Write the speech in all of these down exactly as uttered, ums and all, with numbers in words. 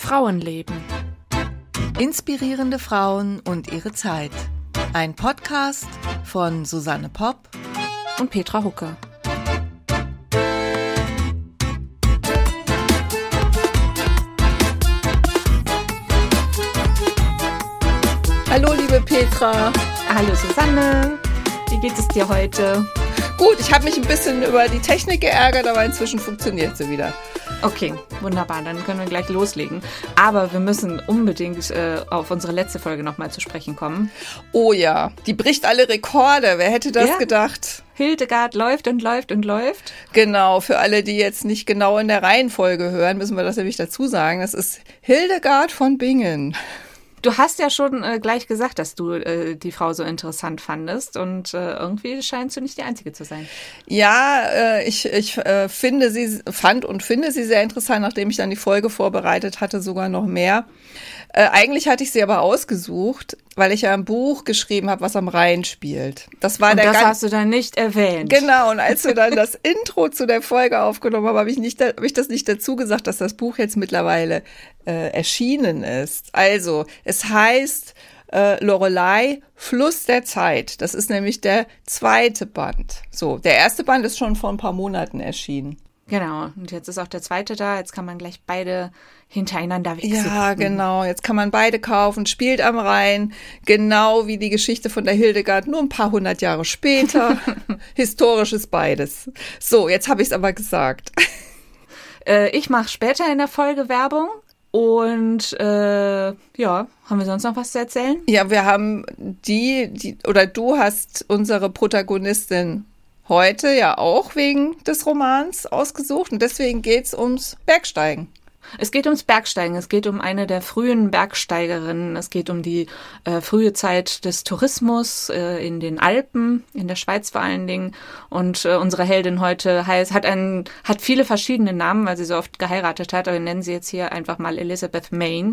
Frauenleben. Inspirierende Frauen und ihre Zeit. Ein Podcast von Susanne Popp und Petra Hucke. Hallo liebe Petra. Hallo Susanne. Wie geht es dir heute? Gut, ich habe mich ein bisschen über die Technik geärgert, aber inzwischen funktioniert sie wieder. Okay, wunderbar, dann können wir gleich loslegen. Aber wir müssen unbedingt äh, auf unsere letzte Folge nochmal zu sprechen kommen. Oh ja, die bricht alle Rekorde. Wer hätte das ja. gedacht? Hildegard läuft und läuft und läuft. Genau, für alle, die jetzt nicht genau in der Reihenfolge hören, müssen wir das nämlich dazu sagen. Das ist Hildegard von Bingen. Du hast ja schon äh, gleich gesagt, dass du äh, die Frau so interessant fandest und äh, irgendwie scheinst du nicht die Einzige zu sein. Ja, äh, ich, ich äh, finde sie, fand und finde sie sehr interessant, nachdem ich dann die Folge vorbereitet hatte, sogar noch mehr. Äh, eigentlich hatte ich sie aber ausgesucht, weil ich ja ein Buch geschrieben habe, was am Rhein spielt. Das war und der das ganz, hast du dann nicht erwähnt. Genau, und als wir dann das Intro zu der Folge aufgenommen haben, habe ich, nicht, hab ich das nicht dazu gesagt, dass das Buch jetzt mittlerweile äh, erschienen ist. Also, es heißt äh, Lorelei, Fluss der Zeit. Das ist nämlich der zweite Band. So, der erste Band ist schon vor ein paar Monaten erschienen. Genau, und jetzt ist auch der zweite da, jetzt kann man gleich beide hintereinander wegsuchen. Ja, genau, jetzt kann man beide kaufen, spielt am Rhein, genau wie die Geschichte von der Hildegard, nur ein paar hundert Jahre später. Historisches beides. So, jetzt habe ich es aber gesagt. Äh, ich mache später in der Folge Werbung. Und äh, ja, haben wir sonst noch was zu erzählen? Ja, wir haben die, die oder du hast unsere Protagonistin heute ja auch wegen des Romans ausgesucht und deswegen geht's ums Bergsteigen. Es geht ums Bergsteigen, es geht um eine der frühen Bergsteigerinnen, es geht um die äh, frühe Zeit des Tourismus äh, in den Alpen, in der Schweiz vor allen Dingen. Und äh, unsere Heldin heute heißt, hat, einen, hat viele verschiedene Namen, weil sie so oft geheiratet hat, aber wir nennen sie jetzt hier einfach mal Elizabeth Mayne.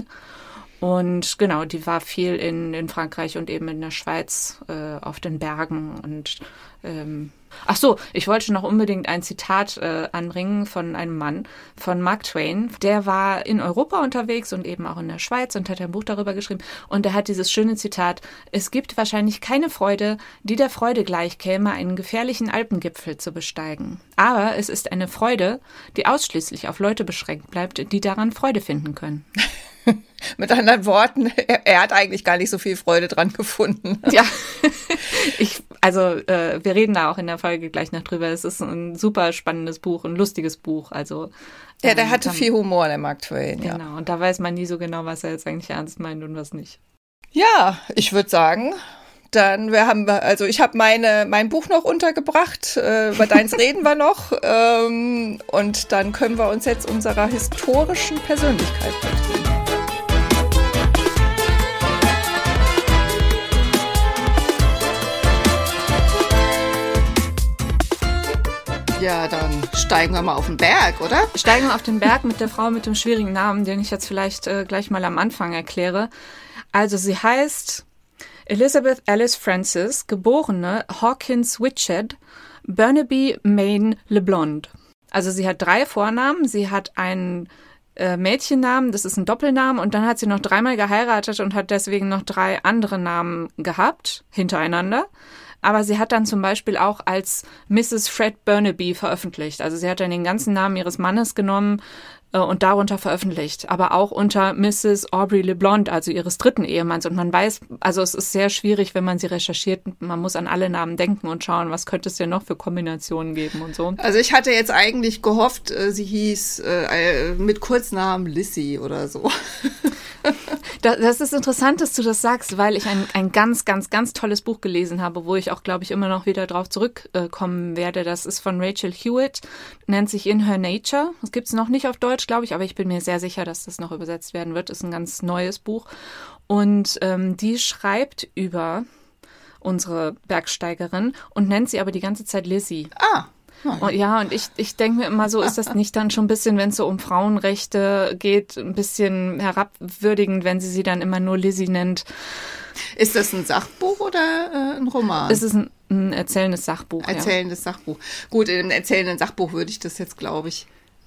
Und genau, die war viel in, in Frankreich und eben in der Schweiz äh, auf den Bergen. Und ähm, ach so, ich wollte noch unbedingt ein Zitat äh, anbringen von einem Mann, von Mark Twain. Der war in Europa unterwegs und eben auch in der Schweiz und hat ein Buch darüber geschrieben. Und er hat dieses schöne Zitat: Es gibt wahrscheinlich keine Freude, die der Freude gleichkäme, einen gefährlichen Alpengipfel zu besteigen. Aber es ist eine Freude, die ausschließlich auf Leute beschränkt bleibt, die daran Freude finden können. Mit anderen Worten, er, er hat eigentlich gar nicht so viel Freude dran gefunden. Ja, ich, also äh, wir reden da auch in der Folge gleich noch drüber. Es ist ein super spannendes Buch, ein lustiges Buch. Also ja, der ähm, hatte dann, viel Humor, der Mark Twain. Genau, ja. Und da weiß man nie so genau, was er jetzt eigentlich ernst meint und was nicht. Ja, ich würde sagen, dann wir haben also ich habe meine mein Buch noch untergebracht. Äh, über deins reden wir noch ähm, und dann können wir uns jetzt unserer historischen Persönlichkeit widmen. Ja, dann steigen wir mal auf den Berg, oder? Steigen wir auf den Berg mit der Frau mit dem schwierigen Namen, den ich jetzt vielleicht äh, gleich mal am Anfang erkläre. Also sie heißt Elizabeth Alice Frances, geborene Hawkins Whitshed, Burnaby, Maine, LeBlond. Also sie hat drei Vornamen, sie hat einen äh, Mädchennamen, das ist ein Doppelname, und dann hat sie noch dreimal geheiratet und hat deswegen noch drei andere Namen gehabt, hintereinander. Aber sie hat dann zum Beispiel auch als Misses Fred Burnaby veröffentlicht. Also sie hat dann den ganzen Namen ihres Mannes genommen äh, und darunter veröffentlicht. Aber auch unter Misses Aubrey LeBlond, also ihres dritten Ehemanns. Und man weiß, also es ist sehr schwierig, wenn man sie recherchiert. Man muss an alle Namen denken und schauen, was könnte es denn noch für Kombinationen geben und so. Also ich hatte jetzt eigentlich gehofft, äh, sie hieß äh, mit Kurznamen Lissy oder so. Das ist interessant, dass du das sagst, weil ich ein, ein ganz, ganz, ganz tolles Buch gelesen habe, wo ich auch, glaube ich, immer noch wieder drauf zurückkommen werde. Das ist von Rachel Hewitt, nennt sich In Her Nature. Das gibt es noch nicht auf Deutsch, glaube ich, aber ich bin mir sehr sicher, dass das noch übersetzt werden wird. Ist ein ganz neues Buch. Und ähm, die schreibt über unsere Bergsteigerin und nennt sie aber die ganze Zeit Lizzie. Ah. Und ja, und ich, ich denke mir immer so, ist das nicht dann schon ein bisschen, wenn es so um Frauenrechte geht, ein bisschen herabwürdigend, wenn sie sie dann immer nur Lizzie nennt. Ist das ein Sachbuch oder äh, ein Roman? Es ist ein, ein erzählendes Sachbuch. Erzählendes ja. Sachbuch. Gut, in einem erzählenden Sachbuch würde ich das jetzt, glaube ich,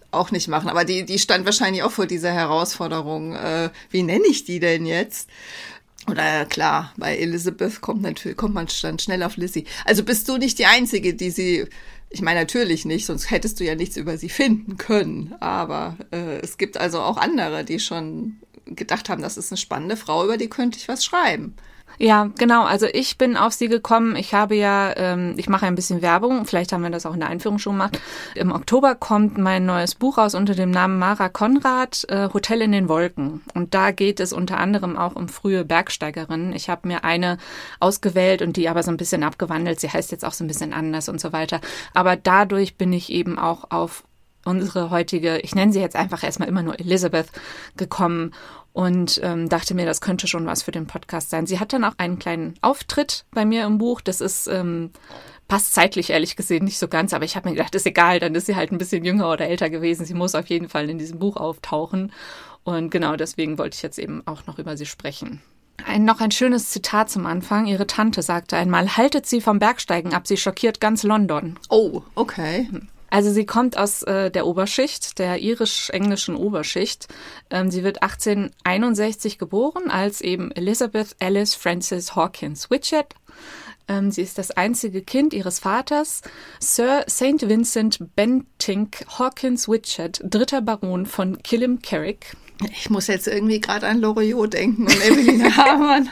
auch nicht machen. Aber die, die stand wahrscheinlich auch vor dieser Herausforderung. Äh, wie nenne ich die denn jetzt? Oder klar, bei Elizabeth kommt natürlich, kommt man dann schnell auf Lizzie. Also bist du nicht die Einzige, die sie, ich meine natürlich nicht, sonst hättest du ja nichts über sie finden können. Aber äh, es gibt also auch andere, die schon gedacht haben, das ist eine spannende Frau, über die könnte ich was schreiben. Ja, genau. Also ich bin auf sie gekommen. Ich habe ja, ähm, ich mache ein bisschen Werbung. Vielleicht haben wir das auch in der Einführung schon gemacht. Im Oktober kommt mein neues Buch raus unter dem Namen Mara Konrad, äh, Hotel in den Wolken. Und da geht es unter anderem auch um frühe Bergsteigerinnen. Ich habe mir eine ausgewählt und die aber so ein bisschen abgewandelt. Sie heißt jetzt auch so ein bisschen anders und so weiter. Aber dadurch bin ich eben auch auf unsere heutige, ich nenne sie jetzt einfach erstmal immer nur Elizabeth, gekommen. Und ähm, dachte mir, das könnte schon was für den Podcast sein. Sie hat dann auch einen kleinen Auftritt bei mir im Buch. Das ist, ähm, passt zeitlich ehrlich gesehen nicht so ganz, aber ich habe mir gedacht, ist egal, dann ist sie halt ein bisschen jünger oder älter gewesen. Sie muss auf jeden Fall in diesem Buch auftauchen. Und genau deswegen wollte ich jetzt eben auch noch über sie sprechen. Ein, noch ein schönes Zitat zum Anfang. Ihre Tante sagte einmal, haltet sie vom Bergsteigen ab, sie schockiert ganz London. Oh, okay. Hm. Also sie kommt aus äh, der Oberschicht, der irisch-englischen Oberschicht. Ähm, sie wird achtzehnhunderteinundsechzig geboren als eben Elizabeth Alice Frances Hawkins Whitchet. Ähm, sie ist das einzige Kind ihres Vaters, Sir Saint Vincent Bentinck Hawkins Whitchet, dritter Baron von Kilham Carrick. Ich muss jetzt irgendwie gerade an Loriot denken und Evelina Hamann.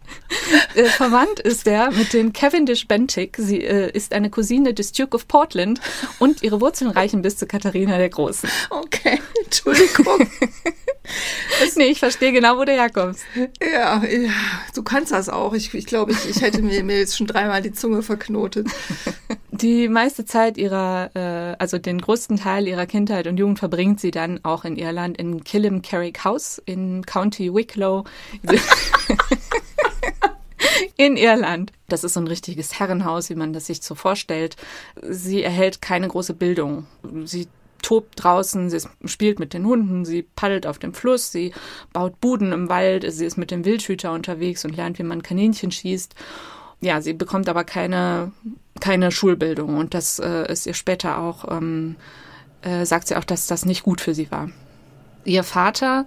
Äh, verwandt ist er mit den Cavendish Bentinck. Sie äh, ist eine Cousine des Duke of Portland und ihre Wurzeln reichen bis zu Katharina der Großen. Okay, Entschuldigung. Nee, ich verstehe genau, wo du herkommst. Ja, ja, du kannst das auch. Ich, ich glaube, ich, ich hätte mir, mir jetzt schon dreimal die Zunge verknotet. Die meiste Zeit ihrer, äh, also den größten Teil ihrer Kindheit und Jugend verbringt sie dann auch in Irland in Kilham Carrick House in County Wicklow. In Irland. Das ist so ein richtiges Herrenhaus, wie man das sich so vorstellt. Sie erhält keine große Bildung. Sie tobt draußen, sie spielt mit den Hunden, sie paddelt auf dem Fluss, sie baut Buden im Wald, sie ist mit dem Wildhüter unterwegs und lernt, wie man Kaninchen schießt. Ja, sie bekommt aber keine, keine Schulbildung und das äh, ist ihr später auch, ähm, äh, sagt sie auch, dass das nicht gut für sie war. Ihr Vater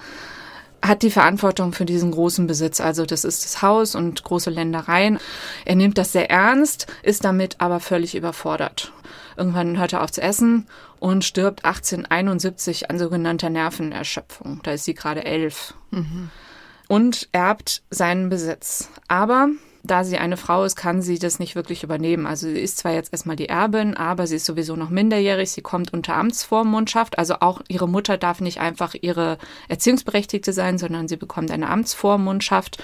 hat die Verantwortung für diesen großen Besitz. Also das ist das Haus und große Ländereien. Er nimmt das sehr ernst, ist damit aber völlig überfordert. Irgendwann hört er auf zu essen und stirbt achtzehnhunderteinundsiebzig an sogenannter Nervenerschöpfung. Da ist sie gerade elf. Mhm. Und erbt seinen Besitz. Aber da sie eine Frau ist, kann sie das nicht wirklich übernehmen. Also sie ist zwar jetzt erstmal die Erbin, aber sie ist sowieso noch minderjährig. Sie kommt unter Amtsvormundschaft. Also auch ihre Mutter darf nicht einfach ihre Erziehungsberechtigte sein, sondern sie bekommt eine Amtsvormundschaft.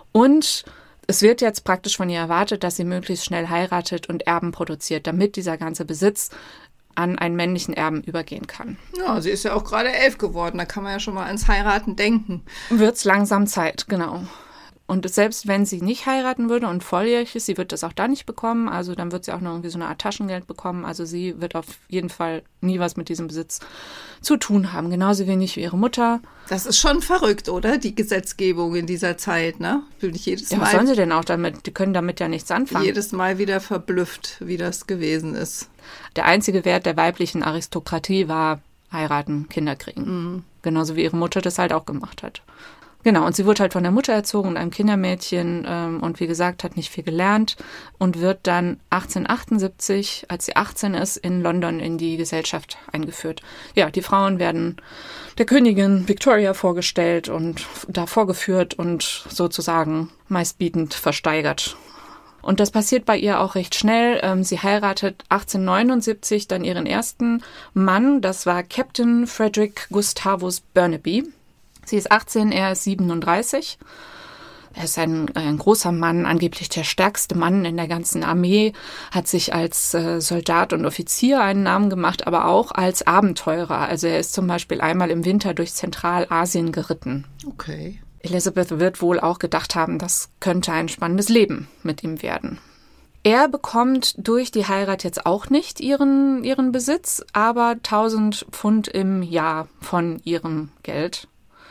Und es wird jetzt praktisch von ihr erwartet, dass sie möglichst schnell heiratet und Erben produziert, damit dieser ganze Besitz an einen männlichen Erben übergehen kann. Ja, sie ist ja auch gerade elf geworden. Da kann man ja schon mal ans Heiraten denken. Wird's langsam Zeit, genau. Und selbst wenn sie nicht heiraten würde und volljährig ist, sie wird das auch da nicht bekommen. Also dann wird sie auch noch irgendwie so eine Art Taschengeld bekommen. Also sie wird auf jeden Fall nie was mit diesem Besitz zu tun haben. Genauso wenig wie ihre Mutter. Das ist schon verrückt, oder? Die Gesetzgebung in dieser Zeit, ne? Bin ich jedes ja, Mal. Was sollen sie denn auch damit? Die können damit ja nichts anfangen. Jedes Mal wieder verblüfft, wie das gewesen ist. Der einzige Wert der weiblichen Aristokratie war heiraten, Kinder kriegen. Mhm. Genauso wie ihre Mutter das halt auch gemacht hat. Genau, und sie wurde halt von der Mutter erzogen und einem Kindermädchen ähm, und wie gesagt, hat nicht viel gelernt und wird dann achtzehnhundertachtundsiebzig, als sie achtzehn ist, in London in die Gesellschaft eingeführt. Ja, die Frauen werden der Königin Victoria vorgestellt und da vorgeführt und sozusagen meistbietend versteigert. Und das passiert bei ihr auch recht schnell. Ähm, sie heiratet achtzehnhundertneunundsiebzig dann ihren ersten Mann, das war Captain Frederick Gustavus Burnaby. Sie ist achtzehn, er ist siebenunddreißig. Er ist ein, ein großer Mann, angeblich der stärkste Mann in der ganzen Armee, hat sich als äh, Soldat und Offizier einen Namen gemacht, aber auch als Abenteurer. Also er ist zum Beispiel einmal im Winter durch Zentralasien geritten. Okay. Elizabeth wird wohl auch gedacht haben, das könnte ein spannendes Leben mit ihm werden. Er bekommt durch die Heirat jetzt auch nicht ihren, ihren Besitz, aber tausend Pfund im Jahr von ihrem Geld.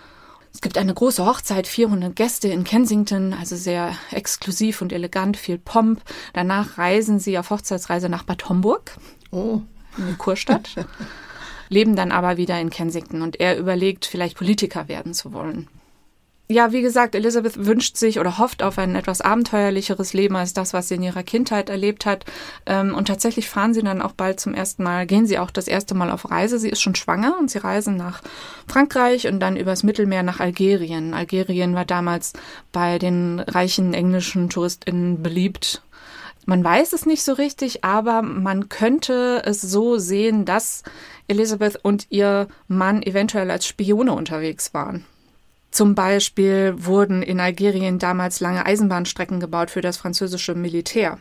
Es gibt eine große Hochzeit, vierhundert Gäste in Kensington, also sehr exklusiv und elegant, viel Pomp. Danach reisen sie auf Hochzeitsreise nach Bad Homburg, oh. in die Kurstadt. leben dann aber wieder in Kensington und er überlegt, vielleicht Politiker werden zu wollen. Ja, wie gesagt, Elizabeth wünscht sich oder hofft auf ein etwas abenteuerlicheres Leben als das, was sie in ihrer Kindheit erlebt hat. Und tatsächlich fahren sie dann auch bald zum ersten Mal, gehen sie auch das erste Mal auf Reise. Sie ist schon schwanger und sie reisen nach Frankreich und dann übers Mittelmeer nach Algerien. Algerien war damals bei den reichen englischen TouristInnen beliebt. Man weiß es nicht so richtig, aber man könnte es so sehen, dass Elizabeth und ihr Mann eventuell als Spione unterwegs waren. Zum Beispiel wurden in Algerien damals lange Eisenbahnstrecken gebaut für das französische Militär.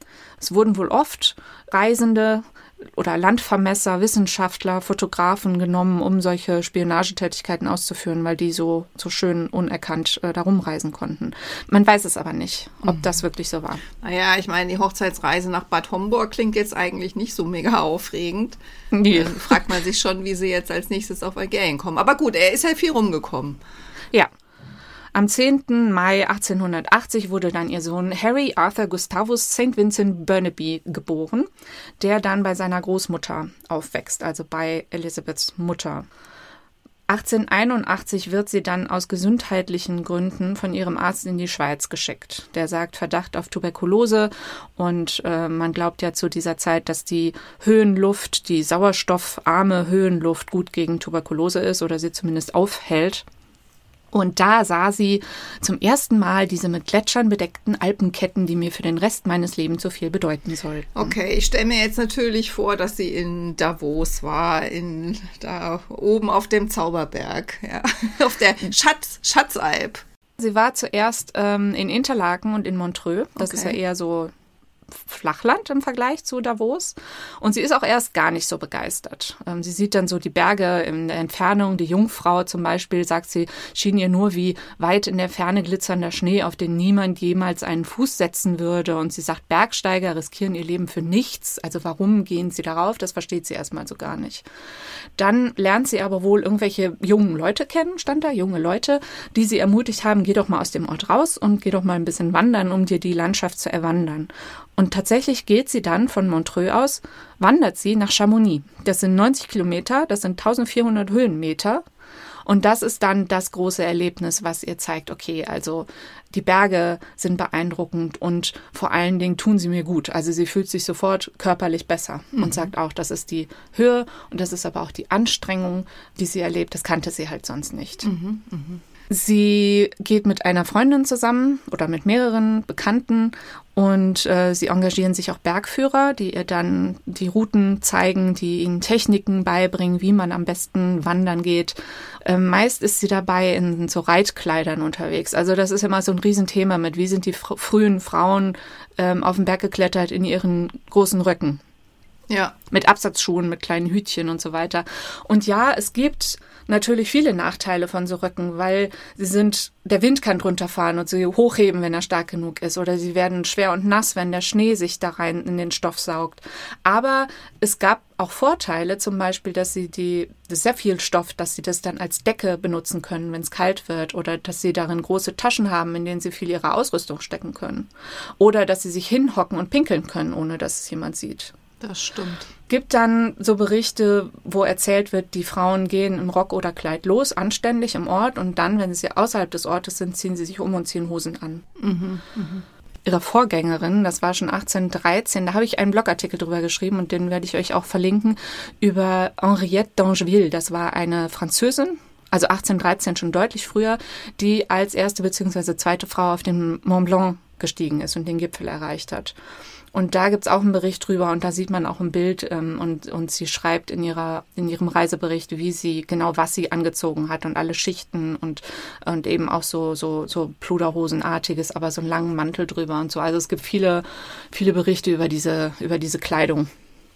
Es wurden wohl oft Reisende oder Landvermesser, Wissenschaftler, Fotografen genommen, um solche Spionagetätigkeiten auszuführen, weil die so, so schön unerkannt äh, darum reisen konnten. Man weiß es aber nicht, ob das wirklich so war. Naja, ich meine, die Hochzeitsreise nach Bad Homburg klingt jetzt eigentlich nicht so mega aufregend. Nee. Dann fragt man sich schon, wie sie jetzt als nächstes auf Algerien kommen. Aber gut, er ist ja viel rumgekommen. Ja. Am zehnten Mai achtzehnhundertachtzig wurde dann ihr Sohn Harry Arthur Gustavus Saint Vincent Burnaby geboren, der dann bei seiner Großmutter aufwächst, also bei Elizabeths Mutter. achtzehnhunderteinundachtzig wird sie dann aus gesundheitlichen Gründen von ihrem Arzt in die Schweiz geschickt. Der sagt Verdacht auf Tuberkulose und äh, man glaubt ja zu dieser Zeit, dass die Höhenluft, die sauerstoffarme Höhenluft gut gegen Tuberkulose ist oder sie zumindest aufhält. Und da sah sie zum ersten Mal diese mit Gletschern bedeckten Alpenketten, die mir für den Rest meines Lebens so viel bedeuten sollten. Okay, ich stelle mir jetzt natürlich vor, dass sie in Davos war, in da oben auf dem Zauberberg, ja, auf der Schatz, Schatzalp. Sie war zuerst ähm, in Interlaken und in Montreux. Das okay. ist ja eher so Flachland im Vergleich zu Davos. Und sie ist auch erst gar nicht so begeistert. Sie sieht dann so die Berge in der Entfernung. Die Jungfrau zum Beispiel, sagt sie, schien ihr nur wie weit in der Ferne glitzernder Schnee, auf den niemand jemals einen Fuß setzen würde. Und sie sagt, Bergsteiger riskieren ihr Leben für nichts. Also warum gehen sie darauf? Das versteht sie erstmal so gar nicht. Dann lernt sie aber wohl irgendwelche jungen Leute kennen, stand da, junge Leute, die sie ermutigt haben, geh doch mal aus dem Ort raus und geh doch mal ein bisschen wandern, um dir die Landschaft zu erwandern. Und tatsächlich geht sie dann von Montreux aus, wandert sie nach Chamonix. Das sind neunzig Kilometer, das sind eintausendvierhundert Höhenmeter. Und das ist dann das große Erlebnis, was ihr zeigt, okay, also die Berge sind beeindruckend und vor allen Dingen tun sie mir gut. Also sie fühlt sich sofort körperlich besser mhm. und sagt auch, das ist die Höhe und das ist aber auch die Anstrengung, die sie erlebt. Das kannte sie halt sonst nicht. Mhm, mh. Sie geht mit einer Freundin zusammen oder mit mehreren Bekannten und äh, sie engagieren sich auch Bergführer, die ihr dann die Routen zeigen, die ihnen Techniken beibringen, wie man am besten wandern geht. Äh, meist ist sie dabei in so Reitkleidern unterwegs. Also das ist immer so ein Riesenthema mit, wie sind die fr- frühen Frauen ähm, auf den Berg geklettert in ihren großen Röcken. Ja. Mit Absatzschuhen, mit kleinen Hütchen und so weiter. Und ja, es gibt natürlich viele Nachteile von so Röcken, weil sie sind, der Wind kann drunter fahren und sie hochheben, wenn er stark genug ist. Oder sie werden schwer und nass, wenn der Schnee sich da rein in den Stoff saugt. Aber es gab auch Vorteile, zum Beispiel, dass sie die, sehr viel Stoff, dass sie das dann als Decke benutzen können, wenn es kalt wird. Oder dass sie darin große Taschen haben, in denen sie viel ihrer Ausrüstung stecken können. Oder dass sie sich hinhocken und pinkeln können, ohne dass es jemand sieht. Das stimmt. Gibt dann so Berichte, wo erzählt wird, die Frauen gehen im Rock oder Kleid los, anständig im Ort und dann, wenn sie außerhalb des Ortes sind, ziehen sie sich um und ziehen Hosen an. Mhm, mh. Ihre Vorgängerin, das war schon achtzehnhundertdreizehn, da habe ich einen Blogartikel drüber geschrieben und den werde ich euch auch verlinken, über Henriette d'Angeville. Das war eine Französin, also achtzehnhundertdreizehn schon deutlich früher, die als erste bzw. zweite Frau auf den Mont Blanc gestiegen ist und den Gipfel erreicht hat. Und da gibt's auch einen Bericht drüber und da sieht man auch ein Bild ähm, und, und sie schreibt in ihrer in ihrem Reisebericht, wie sie, genau was sie angezogen hat und alle Schichten und und eben auch so so so Pluderhosenartiges, aber so einen langen Mantel drüber und so. Also es gibt viele viele Berichte über diese über diese Kleidung.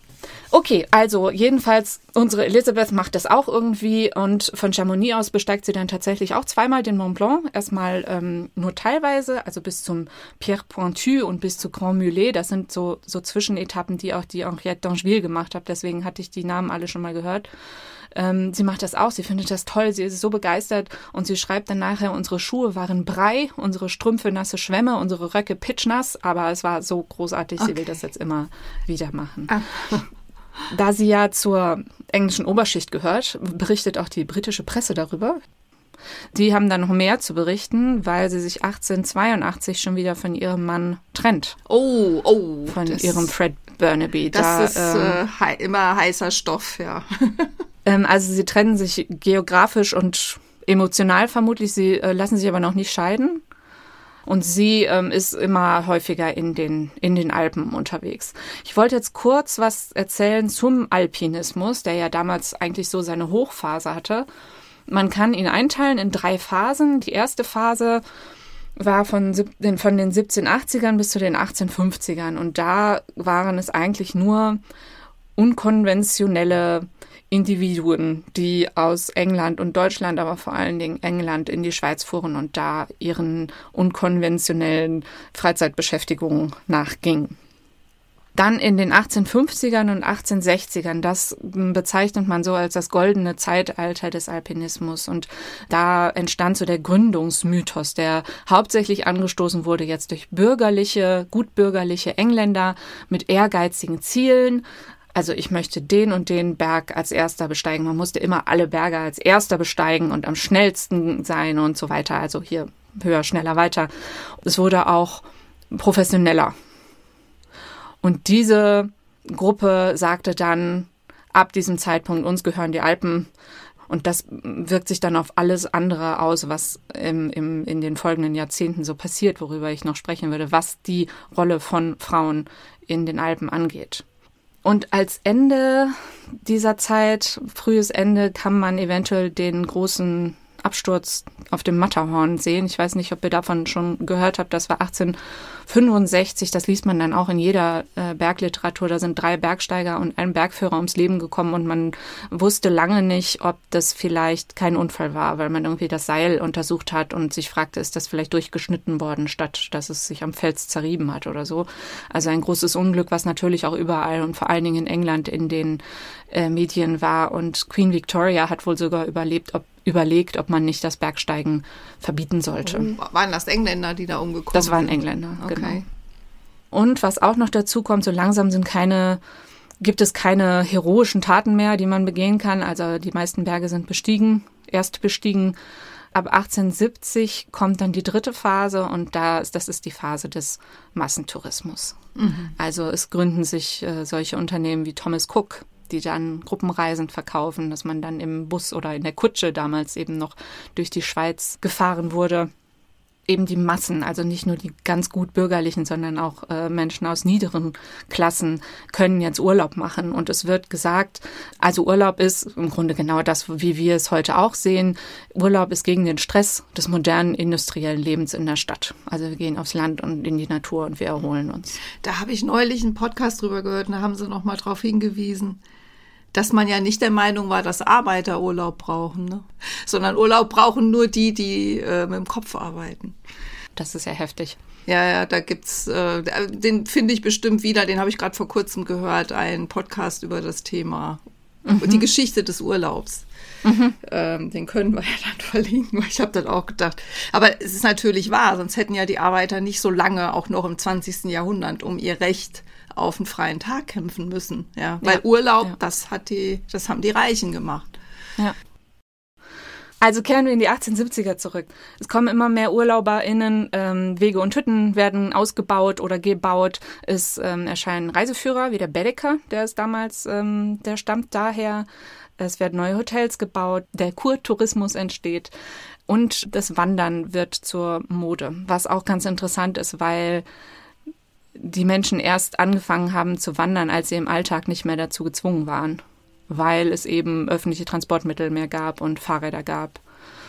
Okay, also jedenfalls, unsere Elizabeth macht das auch irgendwie und von Chamonix aus besteigt sie dann tatsächlich auch zweimal den Mont Blanc. Erstmal ähm, nur teilweise, also bis zum Pierre Pointu und bis zu Grand Mulet. Das sind so, so Zwischenetappen, die auch die Henriette d'Angeville gemacht hat. Deswegen hatte ich die Namen alle schon mal gehört. Ähm, sie macht das auch, sie findet das toll, sie ist so begeistert und sie schreibt dann nachher, unsere Schuhe waren Brei, unsere Strümpfe nasse Schwämme, unsere Röcke pitschnass, aber es war so großartig, okay. Sie will das jetzt immer wieder machen. Ah. Da sie ja zur englischen Oberschicht gehört, berichtet auch die britische Presse darüber. Die haben dann noch mehr zu berichten, weil sie sich achtzehnhundertzweiundachtzig schon wieder von ihrem Mann trennt. Oh, oh. Von das, ihrem Fred Burnaby. Das da, ist ähm, äh, he- immer heißer Stoff, ja. ähm, also sie trennen sich geografisch und emotional vermutlich. Sie äh, lassen sich aber noch nicht scheiden. Und sie ähm, ist immer häufiger in den, in den Alpen unterwegs. Ich wollte jetzt kurz was erzählen zum Alpinismus, der ja damals eigentlich so seine Hochphase hatte. Man kann ihn einteilen in drei Phasen. Die erste Phase war von, von den siebzehnhundertachtzigern bis zu den achtzehnhundertfünfzigern. Und da waren es eigentlich nur unkonventionelle Individuen, die aus England und Deutschland, aber vor allen Dingen England in die Schweiz fuhren und da ihren unkonventionellen Freizeitbeschäftigungen nachgingen. Dann in den achtzehnhundertfünfzigern und achtzehnhundertsechzigern, das bezeichnet man so als das goldene Zeitalter des Alpinismus. Und da entstand so der Gründungsmythos, der hauptsächlich angestoßen wurde jetzt durch bürgerliche, gutbürgerliche Engländer mit ehrgeizigen Zielen. Also ich möchte den und den Berg als erster besteigen. Man musste immer alle Berge als erster besteigen und am schnellsten sein und so weiter. Also hier höher, schneller, weiter. Es wurde auch professioneller. Und diese Gruppe sagte dann, ab diesem Zeitpunkt, uns gehören die Alpen. Und das wirkt sich dann auf alles andere aus, was im, im, in den folgenden Jahrzehnten so passiert, worüber ich noch sprechen würde, was die Rolle von Frauen in den Alpen angeht. Und als Ende dieser Zeit, frühes Ende, kann man eventuell den großen Absturz auf dem Matterhorn sehen. Ich weiß nicht, ob ihr davon schon gehört habt. Das war achtzehnhundertfünfundsechzig. Das liest man dann auch in jeder äh, Bergliteratur. Da sind drei Bergsteiger und ein Bergführer ums Leben gekommen und man wusste lange nicht, ob das vielleicht kein Unfall war, weil man irgendwie das Seil untersucht hat und sich fragte, ist das vielleicht durchgeschnitten worden, statt dass es sich am Fels zerrieben hat oder so. Also ein großes Unglück, was natürlich auch überall und vor allen Dingen in England in den äh, Medien war. Und Queen Victoria hat wohl sogar überlebt, ob überlegt, ob man nicht das Bergsteigen verbieten sollte. Oh, waren das Engländer, die da umgekommen sind? Das waren Engländer, okay. Genau. Und was auch noch dazu kommt, so langsam sind keine, gibt es keine heroischen Taten mehr, die man begehen kann. Also die meisten Berge sind bestiegen, erst bestiegen. Ab achtzehnhundertsiebzig kommt dann die dritte Phase und da, das ist die Phase des Massentourismus. Mhm. Also es gründen sich äh, solche Unternehmen wie Thomas Cook, die dann Gruppenreisen verkaufen, dass man dann im Bus oder in der Kutsche damals eben noch durch die Schweiz gefahren wurde. Eben die Massen, also nicht nur die ganz gut bürgerlichen, sondern auch äh, Menschen aus niederen Klassen können jetzt Urlaub machen. Und es wird gesagt, also Urlaub ist im Grunde genau das, wie wir es heute auch sehen. Urlaub ist gegen den Stress des modernen industriellen Lebens in der Stadt. Also wir gehen aufs Land und in die Natur und wir erholen uns. Da habe ich neulich einen Podcast drüber gehört und da haben sie noch mal drauf hingewiesen, dass man ja nicht der Meinung war, dass Arbeiter Urlaub brauchen, ne? Sondern Urlaub brauchen nur die, die äh, mit dem Kopf arbeiten. Das ist ja heftig. Ja, ja, da gibt's, äh, den finde ich bestimmt wieder, den habe ich gerade vor kurzem gehört, einen Podcast über das Thema, mhm. die Geschichte des Urlaubs. Mhm. Ähm, den können wir ja dann verlinken, weil ich habe dann auch gedacht, aber es ist natürlich wahr, sonst hätten ja die Arbeiter nicht so lange, auch noch im zwanzigsten Jahrhundert, um ihr Recht auf einen freien Tag kämpfen müssen, ja, weil ja, Urlaub, ja. das hat die, das haben die Reichen gemacht. Ja. Also kehren wir in die achtzehnhundertsiebziger zurück. Es kommen immer mehr UrlauberInnen, ähm, Wege und Hütten werden ausgebaut oder gebaut. Es ähm, erscheinen Reiseführer wie der Baedeker, der ist damals, ähm, der stammt daher. Es werden neue Hotels gebaut, der Kurtourismus entsteht und das Wandern wird zur Mode, was auch ganz interessant ist, weil die Menschen erst angefangen haben zu wandern, als sie im Alltag nicht mehr dazu gezwungen waren, weil es eben öffentliche Transportmittel mehr gab und Fahrräder gab.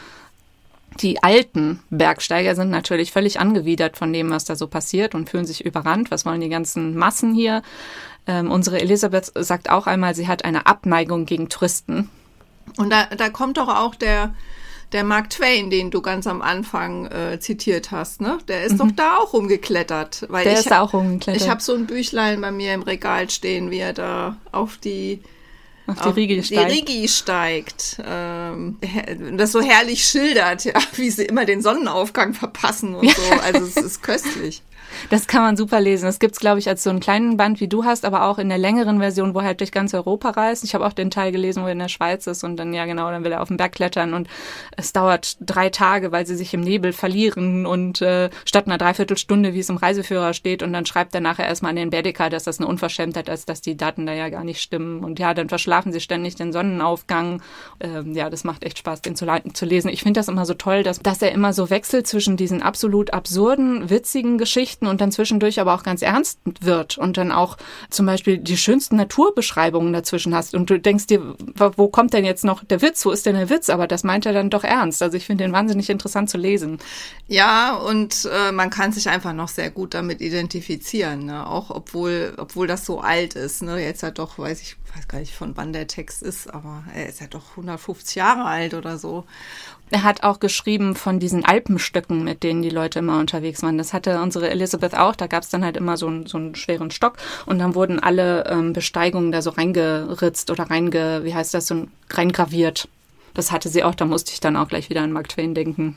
Die alten Bergsteiger sind natürlich völlig angewidert von dem, was da so passiert und fühlen sich überrannt. Was wollen die ganzen Massen hier? Ähm, unsere Elisabeth sagt auch einmal, sie hat eine Abneigung gegen Touristen. Und da, da kommt doch auch der Der Mark Twain, den du ganz am Anfang äh, zitiert hast, ne? Der ist mhm. doch da auch rumgeklettert. Weil Der ich ist da auch rumgeklettert. Ich habe so ein Büchlein bei mir im Regal stehen, wie er da auf die auf die Rigi steigt. Die Rigi steigt. Ähm, das so herrlich schildert, ja, wie sie immer den Sonnenaufgang verpassen und so. Also es ist köstlich. Das kann man super lesen. Das gibt's, glaube ich, als so einen kleinen Band, wie du hast, aber auch in der längeren Version, wo er halt durch ganz Europa reist. Ich habe auch den Teil gelesen, wo er in der Schweiz ist und dann, ja genau, dann will er auf den Berg klettern und es dauert drei Tage, weil sie sich im Nebel verlieren und äh, statt einer Dreiviertelstunde, wie es im Reiseführer steht, und dann schreibt er nachher erstmal an den Baedeker, dass das eine Unverschämtheit ist, dass die Daten da ja gar nicht stimmen und ja, dann verschlafen sie ständig den Sonnenaufgang. Ähm, ja, das macht echt Spaß, den zu, zu lesen. Ich finde das immer so toll, dass, dass er immer so wechselt zwischen diesen absolut absurden, witzigen Geschichten und dann zwischendurch aber auch ganz ernst wird und dann auch zum Beispiel die schönsten Naturbeschreibungen dazwischen hast und du denkst dir, wo kommt denn jetzt noch der Witz, wo ist denn der Witz? Aber das meint er dann doch ernst. Also ich finde den wahnsinnig interessant zu lesen. Ja, und äh, man kann sich einfach noch sehr gut damit identifizieren, ne? Auch obwohl obwohl das so alt ist. Ne? Jetzt ja doch, weiß ich weiß gar nicht, von wann der Text ist, aber er ist ja doch hundertfünfzig Jahre alt oder so. Er hat auch geschrieben von diesen Alpenstücken, mit denen die Leute immer unterwegs waren. Das hatte unsere Elizabeth auch. Da gab es dann halt immer so einen, so einen schweren Stock und dann wurden alle ähm, Besteigungen da so reingeritzt oder reinge, wie heißt das, so reingraviert. Das hatte sie auch. Da musste ich dann auch gleich wieder an Mark Twain denken.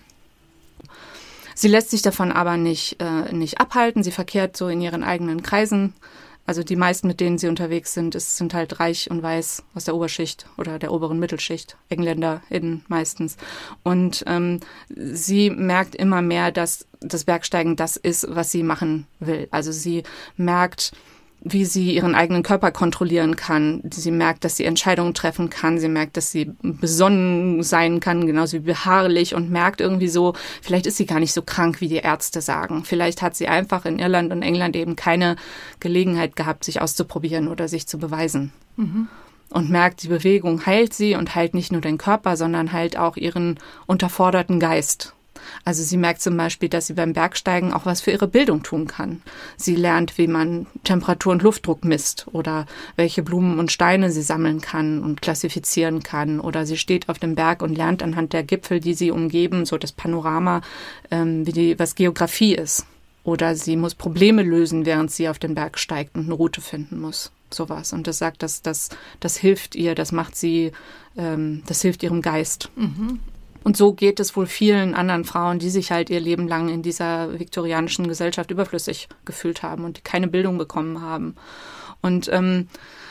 Sie lässt sich davon aber nicht, äh, nicht abhalten. Sie verkehrt so in ihren eigenen Kreisen. Also die meisten, mit denen sie unterwegs sind, ist, sind halt reich und weiß aus der Oberschicht oder der oberen Mittelschicht, EngländerInnen meistens. Und ähm, sie merkt immer mehr, dass das Bergsteigen das ist, was sie machen will. Also sie merkt, wie sie ihren eigenen Körper kontrollieren kann. Sie merkt, dass sie Entscheidungen treffen kann. Sie merkt, dass sie besonnen sein kann, genauso wie beharrlich und merkt irgendwie so, vielleicht ist sie gar nicht so krank, wie die Ärzte sagen. Vielleicht hat sie einfach in Irland und England eben keine Gelegenheit gehabt, sich auszuprobieren oder sich zu beweisen. Mhm. Und merkt, die Bewegung heilt sie und heilt nicht nur den Körper, sondern heilt auch ihren unterforderten Geist. Also sie merkt zum Beispiel, dass sie beim Bergsteigen auch was für ihre Bildung tun kann. Sie lernt, wie man Temperatur und Luftdruck misst oder welche Blumen und Steine sie sammeln kann und klassifizieren kann. Oder sie steht auf dem Berg und lernt anhand der Gipfel, die sie umgeben, so das Panorama, ähm, wie die, was Geografie ist. Oder sie muss Probleme lösen, während sie auf den Berg steigt und eine Route finden muss. Sowas. Und das sagt, dass das, das hilft ihr, das macht sie, ähm, das hilft ihrem Geist. Mhm. Und so geht es wohl vielen anderen Frauen, die sich halt ihr Leben lang in dieser viktorianischen Gesellschaft überflüssig gefühlt haben und keine Bildung bekommen haben. Und ähm,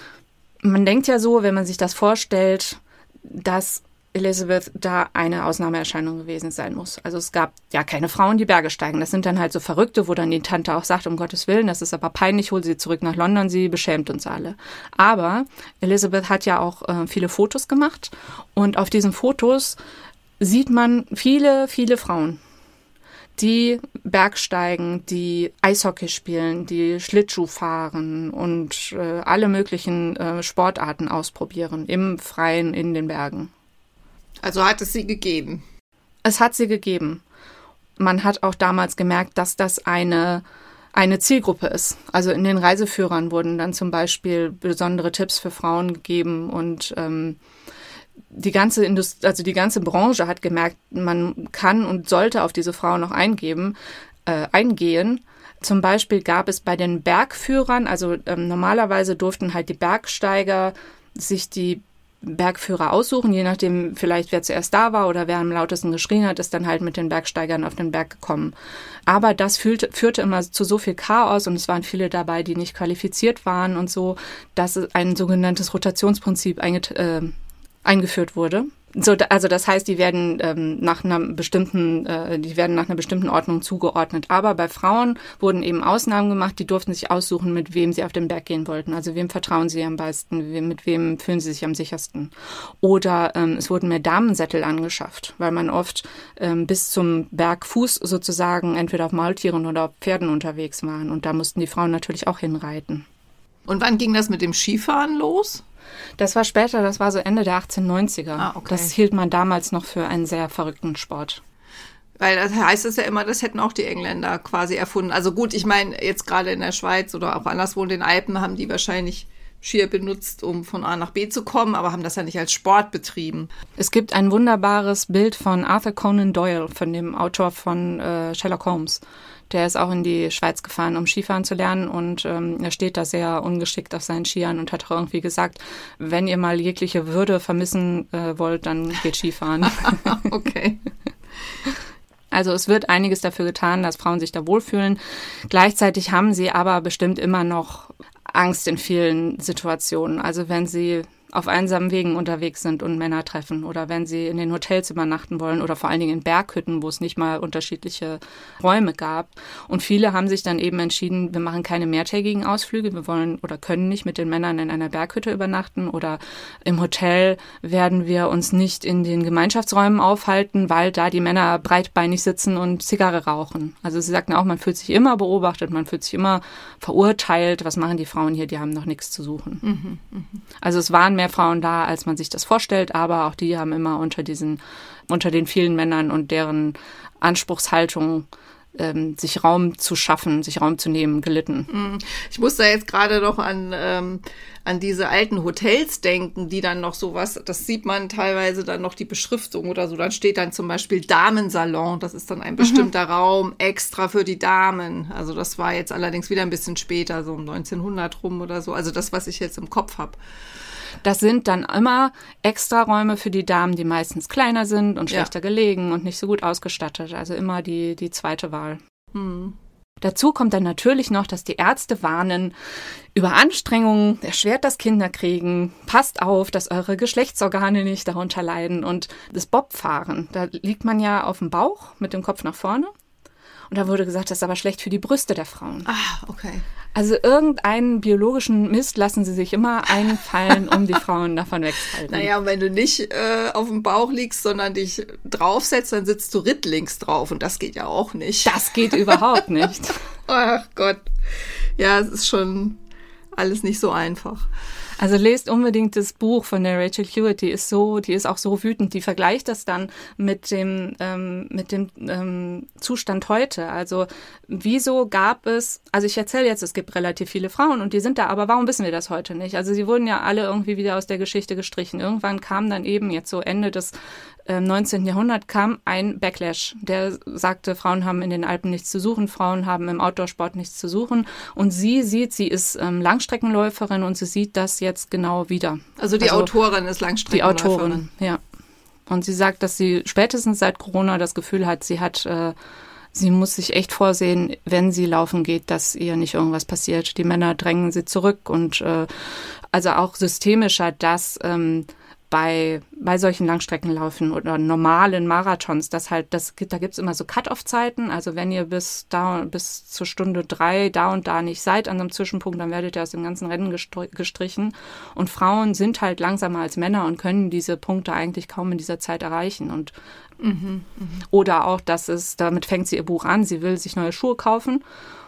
man denkt ja so, wenn man sich das vorstellt, dass Elizabeth da eine Ausnahmeerscheinung gewesen sein muss. Also es gab ja keine Frauen, die Berge steigen. Das sind dann halt so Verrückte, wo dann die Tante auch sagt, um Gottes Willen, das ist aber peinlich, hol sie zurück nach London, sie beschämt uns alle. Aber Elizabeth hat ja auch äh, viele Fotos gemacht und auf diesen Fotos sieht man viele, viele Frauen, die Bergsteigen, die Eishockey spielen, die Schlittschuh fahren und äh, alle möglichen äh, Sportarten ausprobieren, im Freien, in den Bergen. Also hat es sie gegeben? Es hat sie gegeben. Man hat auch damals gemerkt, dass das eine, eine Zielgruppe ist. Also in den Reiseführern wurden dann zum Beispiel besondere Tipps für Frauen gegeben und ähm, Die ganze Indust- also die ganze Branche hat gemerkt, man kann und sollte auf diese Frau noch eingeben, äh, eingehen. Zum Beispiel gab es bei den Bergführern, also ähm, normalerweise durften halt die Bergsteiger sich die Bergführer aussuchen, je nachdem vielleicht wer zuerst da war oder wer am lautesten geschrien hat, ist dann halt mit den Bergsteigern auf den Berg gekommen. Aber das führte, führte immer zu so viel Chaos und es waren viele dabei, die nicht qualifiziert waren und so, dass ein sogenanntes Rotationsprinzip einget- äh, eingeführt wurde. So, also das heißt, die werden ähm, nach einer bestimmten, äh, die werden nach einer bestimmten Ordnung zugeordnet. Aber bei Frauen wurden eben Ausnahmen gemacht, die durften sich aussuchen, mit wem sie auf den Berg gehen wollten. Also wem vertrauen sie am meisten, wem, mit wem fühlen sie sich am sichersten. Oder ähm, es wurden mehr Damensättel angeschafft, weil man oft ähm, bis zum Bergfuß sozusagen entweder auf Maultieren oder auf Pferden unterwegs waren. Und da mussten die Frauen natürlich auch hinreiten. Und wann ging das mit dem Skifahren los? Das war später, das war so Ende der achtzehnhundertneunziger. Ah, okay. Das hielt man damals noch für einen sehr verrückten Sport. Weil das heißt es ja immer, das hätten auch die Engländer quasi erfunden. Also gut, ich meine, jetzt gerade in der Schweiz oder auch anderswo in den Alpen haben die wahrscheinlich Skier benutzt, um von A nach B zu kommen, aber haben das ja nicht als Sport betrieben. Es gibt ein wunderbares Bild von Arthur Conan Doyle, von dem Autor von äh, Sherlock Holmes. Der ist auch in die Schweiz gefahren, um Skifahren zu lernen, und ähm, er steht da sehr ungeschickt auf seinen Skiern und hat auch irgendwie gesagt, wenn ihr mal jegliche Würde vermissen äh, wollt, dann geht Skifahren. Okay. Also es wird einiges dafür getan, dass Frauen sich da wohlfühlen. Gleichzeitig haben sie aber bestimmt immer noch Angst in vielen Situationen. Also wenn sie auf einsamen Wegen unterwegs sind und Männer treffen oder wenn sie in den Hotels übernachten wollen oder vor allen Dingen in Berghütten, wo es nicht mal unterschiedliche Räume gab. Und viele haben sich dann eben entschieden, wir machen keine mehrtägigen Ausflüge, wir wollen oder können nicht mit den Männern in einer Berghütte übernachten oder im Hotel werden wir uns nicht in den Gemeinschaftsräumen aufhalten, weil da die Männer breitbeinig sitzen und Zigarre rauchen. Also sie sagten auch, man fühlt sich immer beobachtet, man fühlt sich immer verurteilt. Was machen die Frauen hier? Die haben noch nichts zu suchen. Mhm, mh. Also es waren mehr Frauen da, als man sich das vorstellt, aber auch die haben immer unter diesen, unter den vielen Männern und deren Anspruchshaltung, ähm, sich Raum zu schaffen, sich Raum zu nehmen, gelitten. Ich muss da jetzt gerade noch an, ähm, an diese alten Hotels denken, die dann noch sowas, das sieht man teilweise dann noch die Beschriftung oder so, dann steht dann zum Beispiel Damensalon, das ist dann ein bestimmter mhm. Raum extra für die Damen. Also das war jetzt allerdings wieder ein bisschen später, so um neunzehnhundert rum oder so, also das, was ich jetzt im Kopf habe. Das sind dann immer Extraräume für die Damen, die meistens kleiner sind und schlechter ja. gelegen und nicht so gut ausgestattet. Also immer die, die zweite Wahl. Hm. Dazu kommt dann natürlich noch, dass die Ärzte warnen, Überanstrengung erschwert das Kinderkriegen, passt auf, dass eure Geschlechtsorgane nicht darunter leiden. Und das Bobfahren, da liegt man ja auf dem Bauch mit dem Kopf nach vorne. Und da wurde gesagt, das ist aber schlecht für die Brüste der Frauen. Ah, okay. Also irgendeinen biologischen Mist lassen sie sich immer einfallen, um die Frauen davon wegzuhalten. Naja, und wenn du nicht äh, auf dem Bauch liegst, sondern dich draufsetzt, dann sitzt du rittlings drauf. Und das geht ja auch nicht. Das geht überhaupt nicht. Ach Gott. Ja, es ist schon alles nicht so einfach. Also lest unbedingt das Buch von der Rachel Hewitt, die ist so, die ist auch so wütend, die vergleicht das dann mit dem ähm, mit dem ähm, Zustand heute. Also wieso gab es, also ich erzähle jetzt, es gibt relativ viele Frauen und die sind da, aber warum wissen wir das heute nicht? Also sie wurden ja alle irgendwie wieder aus der Geschichte gestrichen. Irgendwann kam dann eben, jetzt so Ende des äh, neunzehnten Jahrhunderts, kam ein Backlash, der sagte, Frauen haben in den Alpen nichts zu suchen, Frauen haben im Outdoor-Sport nichts zu suchen. Und sie sieht, sie ist ähm, Langstreckenläuferin und sie sieht das jetzt jetzt genau wieder. Also die also Autorin ist Langstreckenläuferin. Die Autorin, ja. Und sie sagt, dass sie spätestens seit Corona das Gefühl hat, sie hat, äh, sie muss sich echt vorsehen, wenn sie laufen geht, dass ihr nicht irgendwas passiert. Die Männer drängen sie zurück und äh, also auch systemischer, dass ähm, bei bei solchen Langstreckenläufen oder normalen Marathons, das halt, das da gibt's immer so Cut-off-Zeiten. Also wenn ihr bis da bis zur Stunde drei da und da nicht seid an einem Zwischenpunkt, dann werdet ihr aus dem ganzen Rennen gestrichen. Und Frauen sind halt langsamer als Männer und können diese Punkte eigentlich kaum in dieser Zeit erreichen. Und mhm, mh. Oder auch, dass es, damit fängt sie ihr Buch an, sie will sich neue Schuhe kaufen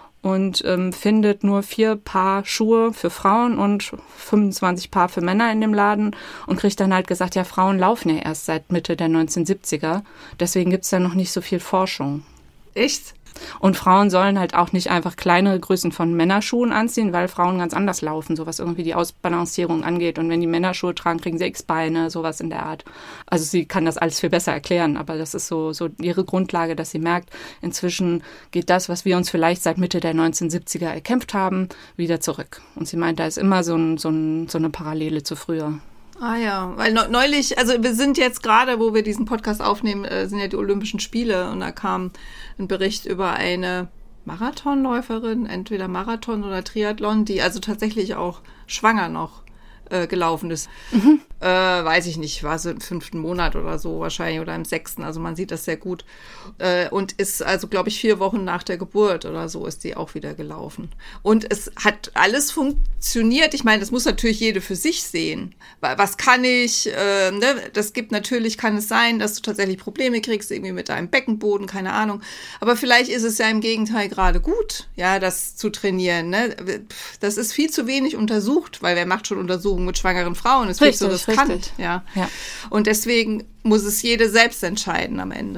und ähm, findet nur vier Paar Schuhe für Frauen und fünfundzwanzig Paar für Männer in dem Laden und kriegt dann halt gesagt, ja, Frauen laufen ja erst seit Mitte der neunzehnhundertsiebziger, deswegen gibt's da noch nicht so viel Forschung. Echt? Und Frauen sollen halt auch nicht einfach kleinere Größen von Männerschuhen anziehen, weil Frauen ganz anders laufen, so was irgendwie die Ausbalancierung angeht. Und wenn die Männerschuhe tragen, kriegen sie X-Beine, sowas in der Art. Also sie kann das alles viel besser erklären, aber das ist so, so ihre Grundlage, dass sie merkt, inzwischen geht das, was wir uns vielleicht seit Mitte der neunzehnhundertsiebziger erkämpft haben, wieder zurück. Und sie meint, da ist immer so, ein, so, ein, so eine Parallele zu früher. Ah ja, weil neulich, also wir sind jetzt gerade, wo wir diesen Podcast aufnehmen, sind ja die Olympischen Spiele und da kam ein Bericht über eine Marathonläuferin, entweder Marathon oder Triathlon, die also tatsächlich auch schwanger noch äh, gelaufen ist. Mhm. Äh, weiß ich nicht, war so im fünften Monat oder so wahrscheinlich oder im sechsten, also man sieht das sehr gut. Äh, und ist also, glaube ich, vier Wochen nach der Geburt oder so ist die auch wieder gelaufen. Und es hat alles funktioniert. Ich meine, das muss natürlich jede für sich sehen. Was kann ich, äh, ne? Das gibt natürlich, kann es sein, dass du tatsächlich Probleme kriegst, irgendwie mit deinem Beckenboden, keine Ahnung. Aber vielleicht ist es ja im Gegenteil gerade gut, ja, das zu trainieren. Ne? Das ist viel zu wenig untersucht, weil wer macht schon Untersuchungen mit schwangeren Frauen? Das ist viel zu riskant. Ja. ja. Und deswegen muss es jede selbst entscheiden am Ende.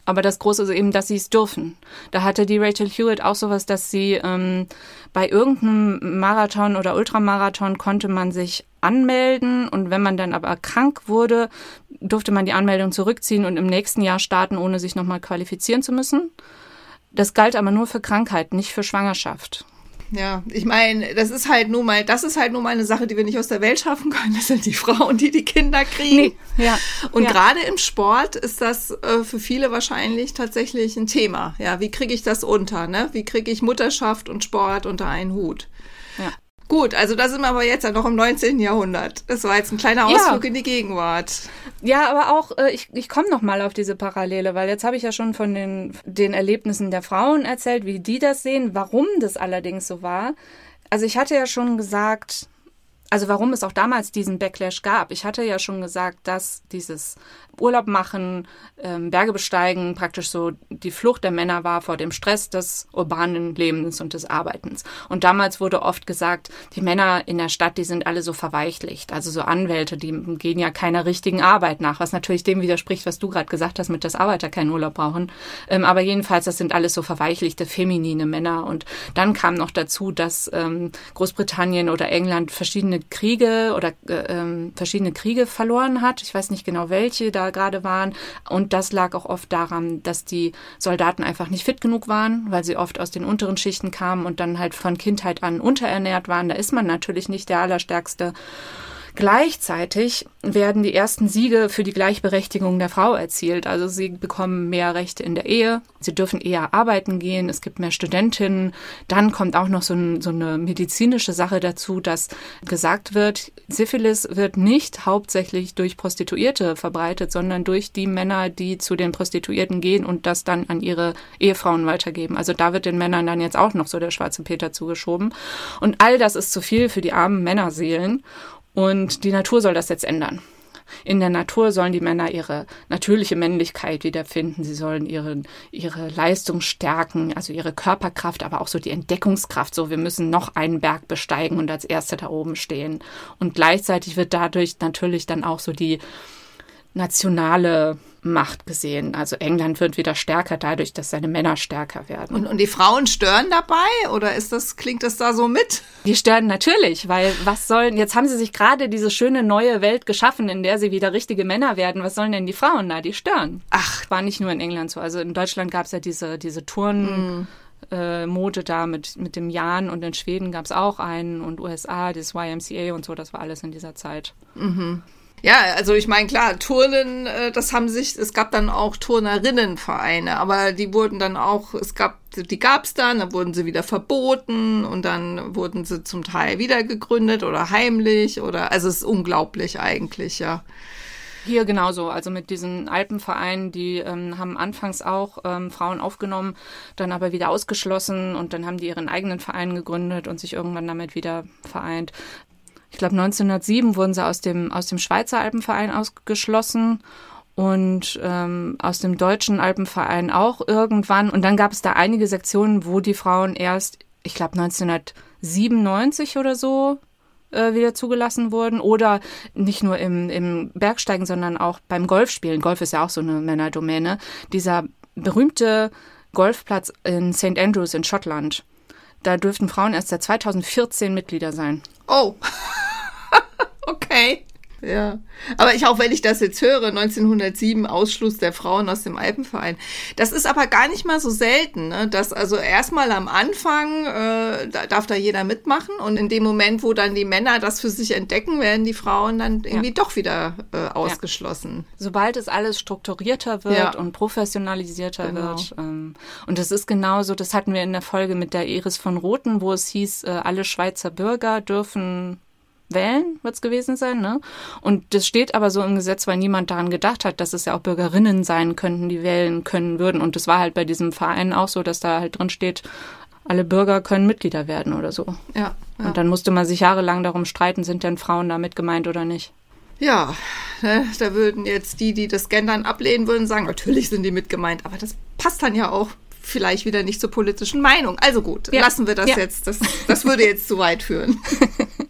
Aber das Große ist eben, dass sie es dürfen. Da hatte die Rachel Hewitt auch sowas, dass sie ähm, bei irgendeinem Marathon oder Ultramarathon konnte man sich anmelden und wenn man dann aber krank wurde, durfte man die Anmeldung zurückziehen und im nächsten Jahr starten, ohne sich nochmal qualifizieren zu müssen. Das galt aber nur für Krankheit, nicht für Schwangerschaft. Ja, ich meine, das ist halt nun mal, das ist halt nun mal eine Sache, die wir nicht aus der Welt schaffen können. Das sind die Frauen, die die Kinder kriegen. Nee, ja, und ja. gerade im Sport ist das äh, für viele wahrscheinlich tatsächlich ein Thema. Ja, wie kriege ich das unter? Ne? Wie kriege ich Mutterschaft und Sport unter einen Hut? Ja. Gut, also da sind wir aber jetzt ja noch im neunzehnten Jahrhundert. Das war jetzt ein kleiner Ausflug ja. in die Gegenwart. Ja, aber auch, äh, ich, ich komme noch mal auf diese Parallele, weil jetzt habe ich ja schon von den, den Erlebnissen der Frauen erzählt, wie die das sehen, warum das allerdings so war. Also ich hatte ja schon gesagt, also warum es auch damals diesen Backlash gab. Ich hatte ja schon gesagt, dass dieses Urlaub machen, ähm, Berge besteigen, praktisch so die Flucht der Männer war vor dem Stress des urbanen Lebens und des Arbeitens. Und damals wurde oft gesagt, die Männer in der Stadt, die sind alle so verweichlicht. Also so Anwälte, die gehen ja keiner richtigen Arbeit nach, was natürlich dem widerspricht, was du gerade gesagt hast, mit dass Arbeiter keinen Urlaub brauchen. Ähm, aber jedenfalls, das sind alles so verweichlichte, feminine Männer. Und dann kam noch dazu, dass ähm, Großbritannien oder England verschiedene Kriege oder äh, ähm, verschiedene Kriege verloren hat. Ich weiß nicht genau, welche da gerade waren. Und das lag auch oft daran, dass die Soldaten einfach nicht fit genug waren, weil sie oft aus den unteren Schichten kamen und dann halt von Kindheit an unterernährt waren. Da ist man natürlich nicht der Allerstärkste. Gleichzeitig werden die ersten Siege für die Gleichberechtigung der Frau erzielt. Also sie bekommen mehr Rechte in der Ehe, sie dürfen eher arbeiten gehen, es gibt mehr Studentinnen. Dann kommt auch noch so, ein, so eine medizinische Sache dazu, dass gesagt wird, Syphilis wird nicht hauptsächlich durch Prostituierte verbreitet, sondern durch die Männer, die zu den Prostituierten gehen und das dann an ihre Ehefrauen weitergeben. Also da wird den Männern dann jetzt auch noch so der schwarze Peter zugeschoben. Und all das ist zu viel für die armen Männerseelen. Und die Natur soll das jetzt ändern. In der Natur sollen die Männer ihre natürliche Männlichkeit wiederfinden. Sie sollen ihre, ihre Leistung stärken, also ihre Körperkraft, aber auch so die Entdeckungskraft. So, wir müssen noch einen Berg besteigen und als Erste da oben stehen. Und gleichzeitig wird dadurch natürlich dann auch so die nationale Macht gesehen. Also England wird wieder stärker dadurch, dass seine Männer stärker werden. Und, und die Frauen stören dabei? Oder ist das, klingt das da so mit? Die stören natürlich, weil was sollen, jetzt haben sie sich gerade diese schöne neue Welt geschaffen, in der sie wieder richtige Männer werden. Was sollen denn die Frauen da? Die stören. Ach. War nicht nur in England so. Also in Deutschland gab es ja diese, diese Turn- mm. Äh, Mode da mit, mit dem Jan und in Schweden gab es auch einen und U S A, das Y M C A und so, das war alles in dieser Zeit. Mhm. Ja, also ich meine, klar, Turnen, das haben sich, es gab dann auch Turnerinnenvereine, aber die wurden dann auch, es gab, die gab's dann, dann wurden sie wieder verboten und dann wurden sie zum Teil wieder gegründet oder heimlich oder, also es ist unglaublich eigentlich, ja. Hier genauso, also mit diesen Alpenvereinen, die ähm, haben anfangs auch ähm, Frauen aufgenommen, dann aber wieder ausgeschlossen und dann haben die ihren eigenen Verein gegründet und sich irgendwann damit wieder vereint. Ich glaube, neunzehnhundertsieben wurden sie aus dem, aus dem Schweizer Alpenverein ausgeschlossen und ähm, aus dem deutschen Alpenverein auch irgendwann. Und dann gab es da einige Sektionen, wo die Frauen erst, ich glaube, neunzehnhundertsiebenundneunzig oder so äh, wieder zugelassen wurden. Oder nicht nur im, im Bergsteigen, sondern auch beim Golfspielen. Golf ist ja auch so eine Männerdomäne. Dieser berühmte Golfplatz in Saint Andrews in Schottland. Da dürften Frauen erst seit zweitausendvierzehn Mitglieder sein. Oh, okay. Ja, aber ich auch, wenn ich das jetzt höre, neunzehnhundertsieben Ausschluss der Frauen aus dem Alpenverein. Das ist aber gar nicht mal so selten, ne? Dass also erstmal am Anfang äh, da darf da jeder mitmachen und in dem Moment, wo dann die Männer das für sich entdecken, werden die Frauen dann irgendwie ja. doch wieder äh, ausgeschlossen. Ja. Sobald es alles strukturierter wird ja. und professionalisierter genau. wird. Ähm, und das ist genauso, das hatten wir in der Folge mit der Iris von Rothen, wo es hieß, äh, alle Schweizer Bürger dürfen wählen, wird es gewesen sein, ne? Und das steht aber so im Gesetz, weil niemand daran gedacht hat, dass es ja auch Bürgerinnen sein könnten, die wählen können würden. Und das war halt bei diesem Verein auch so, dass da halt drin steht, alle Bürger können Mitglieder werden oder so. Ja, ja. Und dann musste man sich jahrelang darum streiten, sind denn Frauen damit gemeint oder nicht. Ja, ne, da würden jetzt die, die das Gendern ablehnen würden, sagen, natürlich sind die mit gemeint. Aber das passt dann ja auch vielleicht wieder nicht zur politischen Meinung. Also gut, ja. lassen wir das ja. jetzt. Das, das würde jetzt zu weit führen.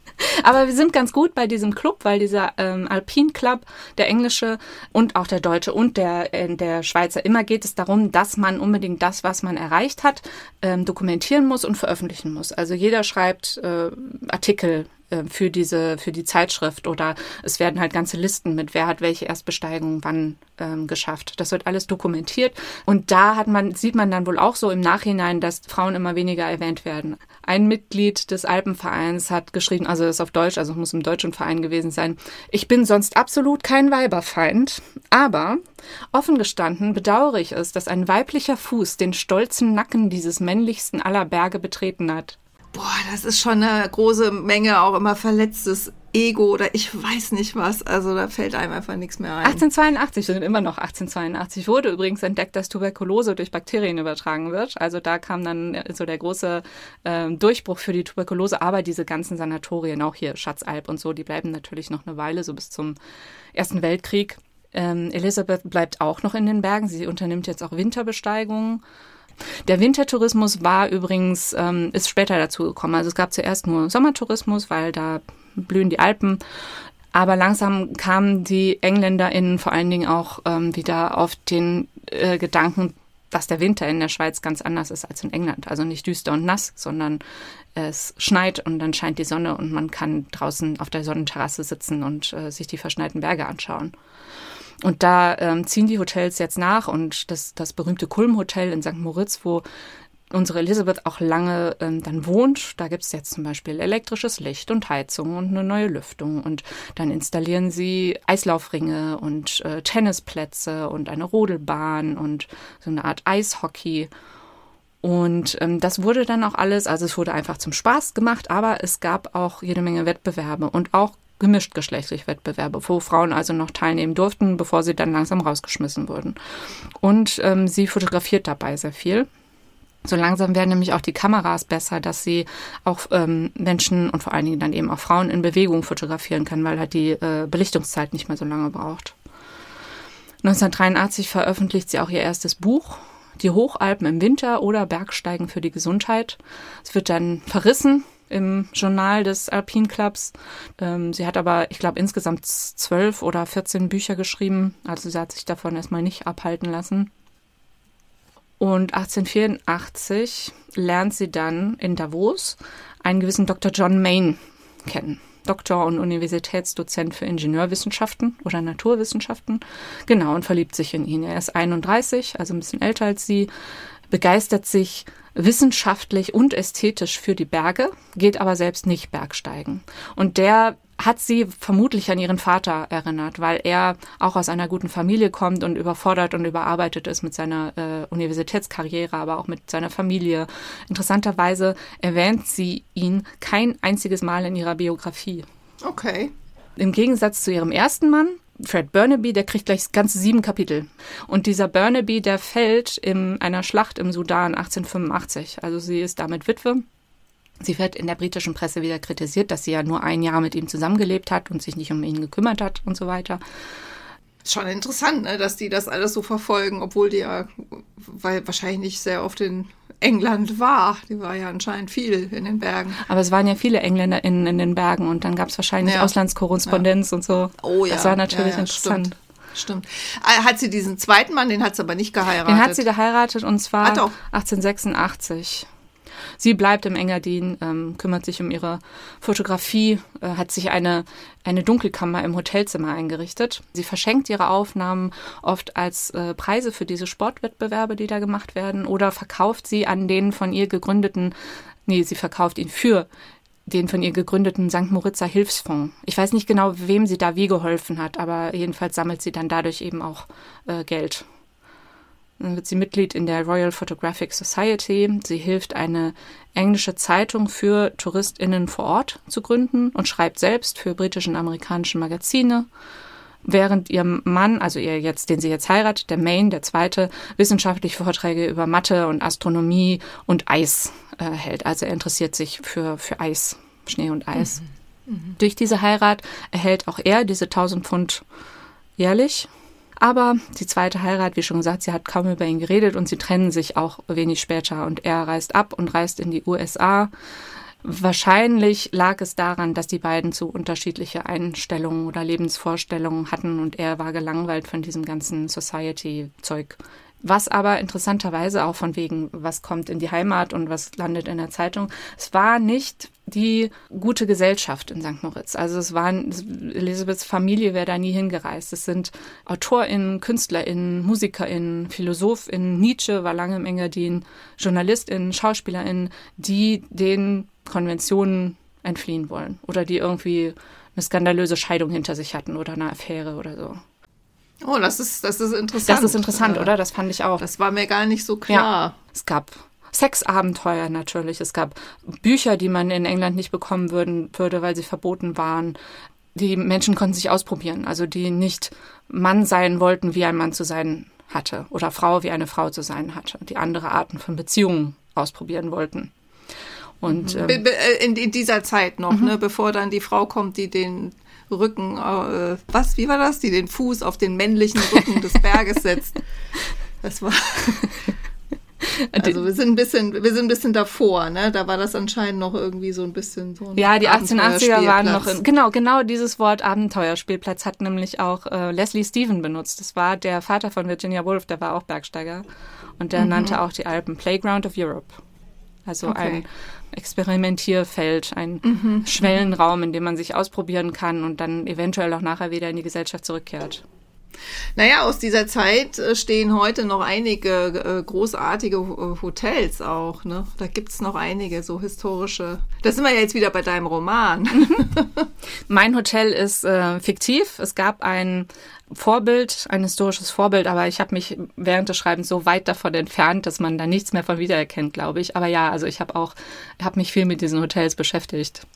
Aber wir sind ganz gut bei diesem Club, weil dieser ähm, Alpine Club, der englische und auch der deutsche und der, äh, der Schweizer, immer geht es darum, dass man unbedingt das, was man erreicht hat, ähm, dokumentieren muss und veröffentlichen muss. Also jeder schreibt äh, Artikel für diese, für die Zeitschrift oder es werden halt ganze Listen mit, wer hat welche Erstbesteigung wann ähm, geschafft. Das wird alles dokumentiert und da hat man, sieht man dann wohl auch so im Nachhinein, dass Frauen immer weniger erwähnt werden. Ein Mitglied des Alpenvereins hat geschrieben, also das ist auf Deutsch, also es muss im deutschen Verein gewesen sein, ich bin sonst absolut kein Weiberfeind, aber offen gestanden bedauere ich es, dass ein weiblicher Fuß den stolzen Nacken dieses männlichsten aller Berge betreten hat. Boah, das ist schon eine große Menge, auch immer verletztes Ego oder ich weiß nicht was. Also da fällt einem einfach nichts mehr ein. achtzehnhundertzweiundachtzig, wir sind immer noch achtzehnhundertzweiundachtzig, wurde übrigens entdeckt, dass Tuberkulose durch Bakterien übertragen wird. Also da kam dann so der große äh, Durchbruch für die Tuberkulose. Aber diese ganzen Sanatorien, auch hier Schatzalp und so, die bleiben natürlich noch eine Weile, so bis zum Ersten Weltkrieg. Ähm, Elisabeth bleibt auch noch in den Bergen. Sie unternimmt jetzt auch Winterbesteigungen. Der Wintertourismus war übrigens, ähm, ist später dazu gekommen. Also es gab zuerst nur Sommertourismus, weil da blühen die Alpen. Aber langsam kamen die EngländerInnen vor allen Dingen auch ähm, wieder auf den äh, Gedanken, dass der Winter in der Schweiz ganz anders ist als in England. Also nicht düster und nass, sondern es schneit und dann scheint die Sonne und man kann draußen auf der Sonnenterrasse sitzen und äh, sich die verschneiten Berge anschauen. Und da ähm, ziehen die Hotels jetzt nach und das, das berühmte Kulm-Hotel in Sankt Moritz, wo unsere Elisabeth auch lange ähm, dann wohnt, da gibt es jetzt zum Beispiel elektrisches Licht und Heizung und eine neue Lüftung und dann installieren sie Eislaufringe und äh, Tennisplätze und eine Rodelbahn und so eine Art Eishockey. Und ähm, das wurde dann auch alles, also es wurde einfach zum Spaß gemacht, aber es gab auch jede Menge Wettbewerbe und auch gemischtgeschlechtliche Wettbewerbe, wo Frauen also noch teilnehmen durften, bevor sie dann langsam rausgeschmissen wurden. Und ähm, sie fotografiert dabei sehr viel. So langsam werden nämlich auch die Kameras besser, dass sie auch ähm, Menschen und vor allen Dingen dann eben auch Frauen in Bewegung fotografieren können, weil halt die äh, Belichtungszeit nicht mehr so lange braucht. neunzehnhundertdreiundachtzig veröffentlicht sie auch ihr erstes Buch, Die Hochalpen im Winter oder Bergsteigen für die Gesundheit. Es wird dann verrissen im Journal des Alpine Clubs. Ähm, sie hat aber, ich glaube, insgesamt zwölf oder vierzehn Bücher geschrieben. Also sie hat sich davon erstmal nicht abhalten lassen. Und achtzehnhundertvierundachtzig lernt sie dann in Davos einen gewissen Doktor John Mayne kennen. Doktor und Universitätsdozent für Ingenieurwissenschaften oder Naturwissenschaften. Genau, und verliebt sich in ihn. Er ist einunddreißig, also ein bisschen älter als sie, begeistert sich wissenschaftlich und ästhetisch für die Berge, geht aber selbst nicht Bergsteigen. Und der hat sie vermutlich an ihren Vater erinnert, weil er auch aus einer guten Familie kommt und überfordert und überarbeitet ist mit seiner äh, Universitätskarriere, aber auch mit seiner Familie. Interessanterweise erwähnt sie ihn kein einziges Mal in ihrer Biografie. Okay. Im Gegensatz zu ihrem ersten Mann, Fred Burnaby, der kriegt gleich ganze sieben Kapitel. Und dieser Burnaby, der fällt in einer Schlacht im Sudan achtzehnhundertfünfundachtzig. Also sie ist damit Witwe. Sie wird in der britischen Presse wieder kritisiert, dass sie ja nur ein Jahr mit ihm zusammengelebt hat und sich nicht um ihn gekümmert hat und so weiter. Ist schon interessant, ne, dass die das alles so verfolgen, obwohl die ja weil wahrscheinlich nicht sehr oft in England war. Die war ja anscheinend viel in den Bergen. Aber es waren ja viele EngländerInnen in den Bergen und dann gab es wahrscheinlich ja. Auslandskorrespondenz ja. und so. Oh ja. Das war natürlich ja, ja, interessant. Stimmt. Stimmt. Hat sie diesen zweiten Mann, den hat sie aber nicht geheiratet? Den hat sie geheiratet und zwar ah, achtzehnhundertsechsundachtzig. Sie bleibt im Engadin, ähm, kümmert sich um ihre Fotografie, äh, hat sich eine, eine Dunkelkammer im Hotelzimmer eingerichtet. Sie verschenkt ihre Aufnahmen oft als äh, Preise für diese Sportwettbewerbe, die da gemacht werden, oder verkauft sie an den von ihr gegründeten, nee, sie verkauft ihn für den von ihr gegründeten Sankt Moritzer Hilfsfonds. Ich weiß nicht genau, wem sie da wie geholfen hat, aber jedenfalls sammelt sie dann dadurch eben auch äh, Geld. Dann wird sie Mitglied in der Royal Photographic Society. Sie hilft, eine englische Zeitung für TouristInnen vor Ort zu gründen und schreibt selbst für britische und amerikanische Magazine. Während ihr Mann, also ihr jetzt, den sie jetzt heiratet, der Mayne, der Zweite, wissenschaftliche Vorträge über Mathe und Astronomie und Eis äh, hält. Also er interessiert sich für, für Eis, Schnee und Eis. Mhm. Mhm. Durch diese Heirat erhält auch er diese tausend Pfund jährlich. Aber die zweite Heirat, wie schon gesagt, sie hat kaum über ihn geredet und sie trennen sich auch wenig später. Und er reist ab und reist in die U S A, Wahrscheinlich lag es daran, dass die beiden zu unterschiedliche Einstellungen oder Lebensvorstellungen hatten und er war gelangweilt von diesem ganzen Society-Zeug. Was aber interessanterweise auch von wegen, was kommt in die Heimat und was landet in der Zeitung, es war nicht die gute Gesellschaft in Sankt Moritz. Also es waren, Elisabeths Familie wäre da nie hingereist. Es sind AutorInnen, KünstlerInnen, MusikerInnen, PhilosophInnen, Nietzsche war lange im Engadin, JournalistInnen, SchauspielerInnen, die den Konventionen entfliehen wollen oder die irgendwie eine skandalöse Scheidung hinter sich hatten oder eine Affäre oder so. Oh, das ist, das ist interessant. Das ist interessant, oder? Das fand ich auch. Das war mir gar nicht so klar. Ja, es gab Sexabenteuer natürlich. Es gab Bücher, die man in England nicht bekommen würden, würde, weil sie verboten waren. Die Menschen konnten sich ausprobieren, also die nicht Mann sein wollten, wie ein Mann zu sein hatte oder Frau, wie eine Frau zu sein hatte. Die andere Arten von Beziehungen ausprobieren wollten. Und ähm, in, in dieser Zeit noch, mhm. ne, bevor dann die Frau kommt, die den Rücken, äh, was, wie war das? Die den Fuß auf den männlichen Rücken des Berges setzt. Das war, also wir sind ein bisschen, wir sind ein bisschen davor, ne? Da war das anscheinend noch irgendwie so ein bisschen so ein ja, die achtzehnhundertachtziger waren noch, in, genau, genau dieses Wort Abenteuerspielplatz hat nämlich auch äh, Leslie Stephen benutzt. Das war der Vater von Virginia Woolf, der war auch Bergsteiger und der mhm. nannte auch die Alpen Playground of Europe. Also okay. ein Experimentierfeld, ein mhm. Schwellenraum, in dem man sich ausprobieren kann und dann eventuell auch nachher wieder in die Gesellschaft zurückkehrt. Naja, aus dieser Zeit stehen heute noch einige äh, großartige äh, Hotels auch, ne? Da gibt's noch einige so historische. Da sind wir ja jetzt wieder bei deinem Roman. Mein Hotel ist äh, fiktiv. Es gab ein Vorbild, ein historisches Vorbild, aber ich habe mich während des Schreibens so weit davon entfernt, dass man da nichts mehr von wiedererkennt, glaube ich. Aber ja, also ich habe auch, habe mich viel mit diesen Hotels beschäftigt.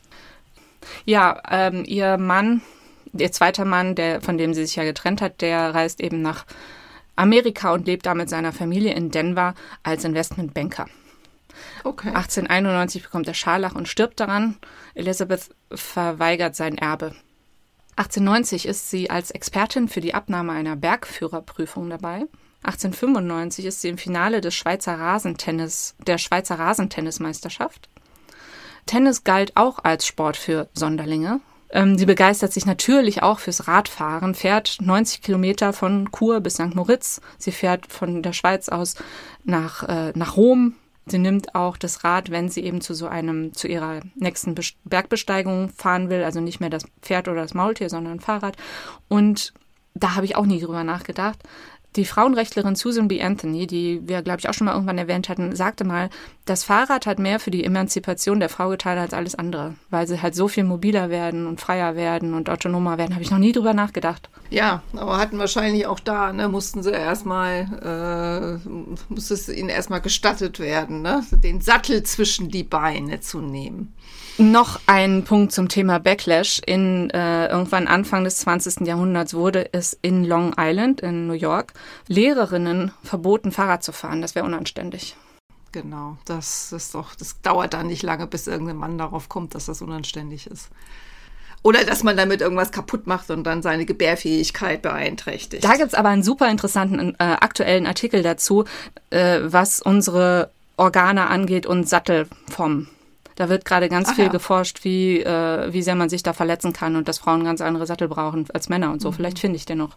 Ja, ähm, ihr Mann, ihr zweiter Mann, der, von dem sie sich ja getrennt hat, der reist eben nach Amerika und lebt da mit seiner Familie in Denver als Investmentbanker. Okay. achtzehnhunderteinundneunzig bekommt er Scharlach und stirbt daran. Elizabeth verweigert sein Erbe. achtzehnhundertneunzig ist sie als Expertin für die Abnahme einer Bergführerprüfung dabei. achtzehnhundertfünfundneunzig ist sie im Finale des Schweizer Rasentennis, der Schweizer Rasentennismeisterschaft. Tennis galt auch als Sport für Sonderlinge. Ähm, sie begeistert sich natürlich auch fürs Radfahren, fährt neunzig Kilometer von Chur bis Sankt Moritz. Sie fährt von der Schweiz aus nach, äh, nach Rom. Sie nimmt auch das Rad, wenn sie eben zu so einem, zu ihrer nächsten Be- Bergbesteigung fahren will, also nicht mehr das Pferd oder das Maultier, sondern ein Fahrrad. Und da habe ich auch nie drüber nachgedacht. Die Frauenrechtlerin Susan B. Anthony, die wir, glaube ich, auch schon mal irgendwann erwähnt hatten, sagte mal, das Fahrrad hat mehr für die Emanzipation der Frau getan als alles andere, weil sie halt so viel mobiler werden und freier werden und autonomer werden. Habe ich noch nie drüber nachgedacht. Ja, aber hatten wahrscheinlich auch da, ne, mussten sie erstmal, äh, musste es ihnen erstmal gestattet werden, ne, den Sattel zwischen die Beine zu nehmen. Noch ein Punkt zum Thema Backlash. In äh, irgendwann Anfang des zwanzigsten Jahrhunderts wurde es in Long Island in New York Lehrerinnen verboten, Fahrrad zu fahren. Das wäre unanständig. Genau, das ist doch, das dauert dann nicht lange, bis irgendein Mann darauf kommt, dass das unanständig ist. Oder dass man damit irgendwas kaputt macht und dann seine Gebärfähigkeit beeinträchtigt. Da gibt's aber einen super interessanten äh, aktuellen Artikel dazu, äh, was unsere Organe angeht und Sattelformen. Da wird gerade ganz Ach viel ja. geforscht, wie, äh, wie sehr man sich da verletzen kann und dass Frauen ganz andere Sattel brauchen als Männer und so. Mhm. Vielleicht finde ich den noch.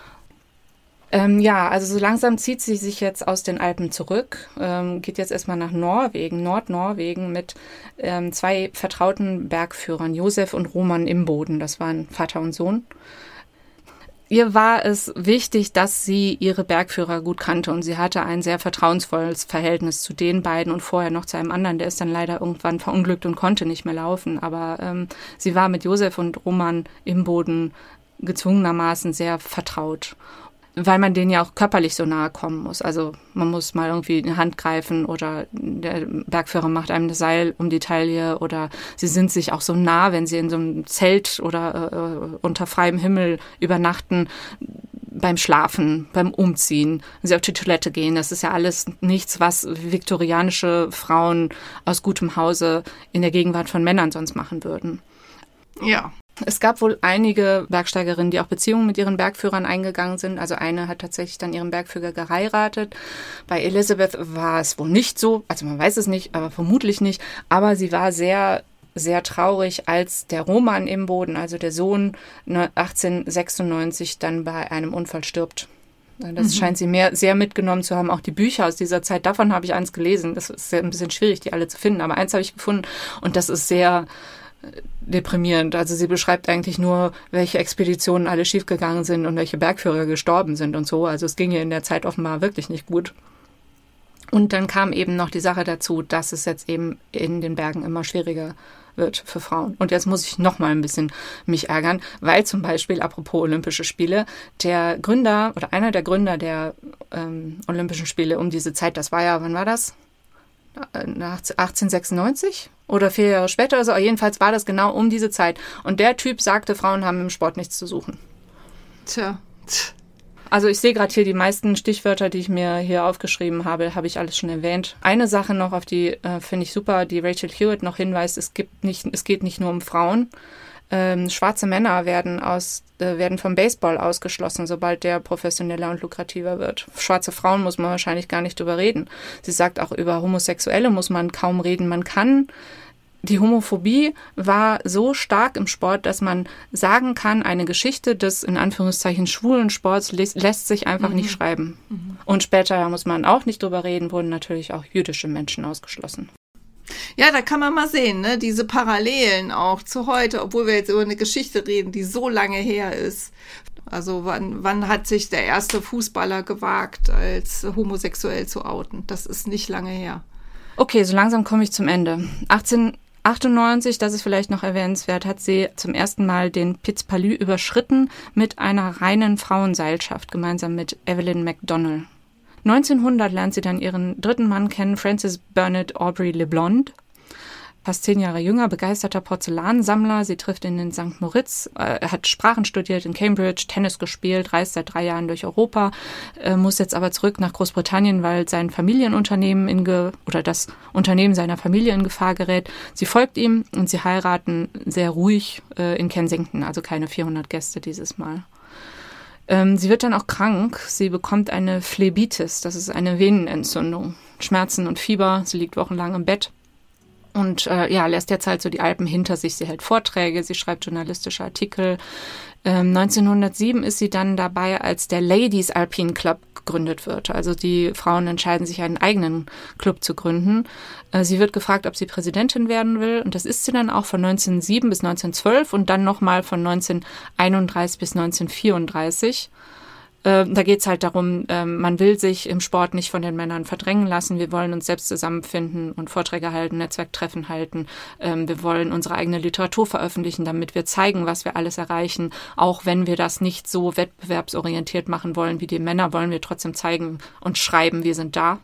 Ähm, ja, also so langsam zieht sie sich jetzt aus den Alpen zurück, ähm, geht jetzt erstmal nach Norwegen, Nordnorwegen mit ähm, zwei vertrauten Bergführern, Josef und Roman Imboden. Das waren Vater und Sohn. Ihr war es wichtig, dass sie ihre Bergführer gut kannte und sie hatte ein sehr vertrauensvolles Verhältnis zu den beiden und vorher noch zu einem anderen, der ist dann leider irgendwann verunglückt und konnte nicht mehr laufen. Aber ähm, sie war mit Josef und Roman Imboden gezwungenermaßen sehr vertraut, weil man denen ja auch körperlich so nahe kommen muss. Also man muss mal irgendwie in die Hand greifen oder der Bergführer macht einem das Seil um die Taille oder sie sind sich auch so nah, wenn sie in so einem Zelt oder äh, unter freiem Himmel übernachten, beim Schlafen, beim Umziehen, wenn sie auf die Toilette gehen. Das ist ja alles nichts, was viktorianische Frauen aus gutem Hause in der Gegenwart von Männern sonst machen würden. Ja, Es gab wohl einige Bergsteigerinnen, die auch Beziehungen mit ihren Bergführern eingegangen sind. Also eine hat tatsächlich dann ihren Bergführer geheiratet. Bei Elizabeth war es wohl nicht so. Also man weiß es nicht, aber vermutlich nicht. Aber sie war sehr, sehr traurig, als der Roman im Boden, also der Sohn, achtzehnhundertsechsundneunzig dann bei einem Unfall stirbt. Das mhm. scheint sie mehr, sehr mitgenommen zu haben. Auch die Bücher aus dieser Zeit, davon habe ich eins gelesen. Das ist ein bisschen schwierig, die alle zu finden. Aber eins habe ich gefunden und das ist sehr deprimierend. Also sie beschreibt eigentlich nur, welche Expeditionen alle schiefgegangen sind und welche Bergführer gestorben sind und so. Also es ging ihr in der Zeit offenbar wirklich nicht gut. Und dann kam eben noch die Sache dazu, dass es jetzt eben in den Bergen immer schwieriger wird für Frauen. Und jetzt muss ich noch mal ein bisschen mich ärgern, weil zum Beispiel, apropos Olympische Spiele, der Gründer oder einer der Gründer der ähm, Olympischen Spiele um diese Zeit, das war ja, wann war das? achtzehnhundertsechsundneunzig oder vier Jahre später oder so. Jedenfalls war das genau um diese Zeit. Und der Typ sagte, Frauen haben im Sport nichts zu suchen. Tja. Also ich sehe gerade hier die meisten Stichwörter, die ich mir hier aufgeschrieben habe, habe ich alles schon erwähnt. Eine Sache noch, auf die äh, finde ich super, die Rachel Hewitt noch hinweist, es gibt nicht, es geht nicht nur um Frauen. Ähm, schwarze Männer werden aus äh, werden vom Baseball ausgeschlossen, sobald der professioneller und lukrativer wird. Schwarze Frauen muss man wahrscheinlich gar nicht drüber reden. Sie sagt, auch über Homosexuelle muss man kaum reden. Man kann, die Homophobie war so stark im Sport, dass man sagen kann, eine Geschichte des, in Anführungszeichen, schwulen Sports lässt, lässt sich einfach mhm. nicht schreiben. Mhm. Und später muss man auch nicht drüber reden, wurden natürlich auch jüdische Menschen ausgeschlossen. Ja, da kann man mal sehen, ne, diese Parallelen auch zu heute, obwohl wir jetzt über eine Geschichte reden, die so lange her ist. Also wann, wann hat sich der erste Fußballer gewagt, als homosexuell zu outen? Das ist nicht lange her. Okay, so langsam komme ich zum Ende. achtzehnhundertachtundneunzig, das ist vielleicht noch erwähnenswert, hat sie zum ersten Mal den Piz Palu überschritten mit einer reinen Frauenseilschaft, gemeinsam mit Evelyn McDonnell. neunzehnhundert lernt sie dann ihren dritten Mann kennen, Francis Bernard Aubrey LeBlond. Fast zehn Jahre jünger, begeisterter Porzellansammler. Sie trifft ihn in Sankt Moritz. Er hat Sprachen studiert in Cambridge, Tennis gespielt, reist seit drei Jahren durch Europa, muss jetzt aber zurück nach Großbritannien, weil sein Familienunternehmen in Ge- oder das Unternehmen seiner Familie in Gefahr gerät. Sie folgt ihm und sie heiraten sehr ruhig in Kensington, also keine vierhundert Gäste dieses Mal. Sie wird dann auch krank. Sie bekommt eine Phlebitis, das ist eine Venenentzündung. Schmerzen und Fieber. Sie liegt wochenlang im Bett. Und äh, ja, lässt jetzt halt so die Alpen hinter sich. Sie hält Vorträge, sie schreibt journalistische Artikel. Ähm, neunzehnhundertsieben ist sie dann dabei, als der Ladies Alpine Club gegründet wird. Also die Frauen entscheiden sich, einen eigenen Club zu gründen. Äh, sie wird gefragt, ob sie Präsidentin werden will. Und das ist sie dann auch von neunzehnhundertsieben bis neunzehnhundertzwölf und dann nochmal von neunzehnhunderteinunddreißig bis neunzehnhundertvierunddreißig. Da geht es halt darum, man will sich im Sport nicht von den Männern verdrängen lassen. Wir wollen uns selbst zusammenfinden und Vorträge halten, Netzwerktreffen halten. Wir wollen unsere eigene Literatur veröffentlichen, damit wir zeigen, was wir alles erreichen. Auch wenn wir das nicht so wettbewerbsorientiert machen wollen wie die Männer, wollen wir trotzdem zeigen und schreiben, wir sind da.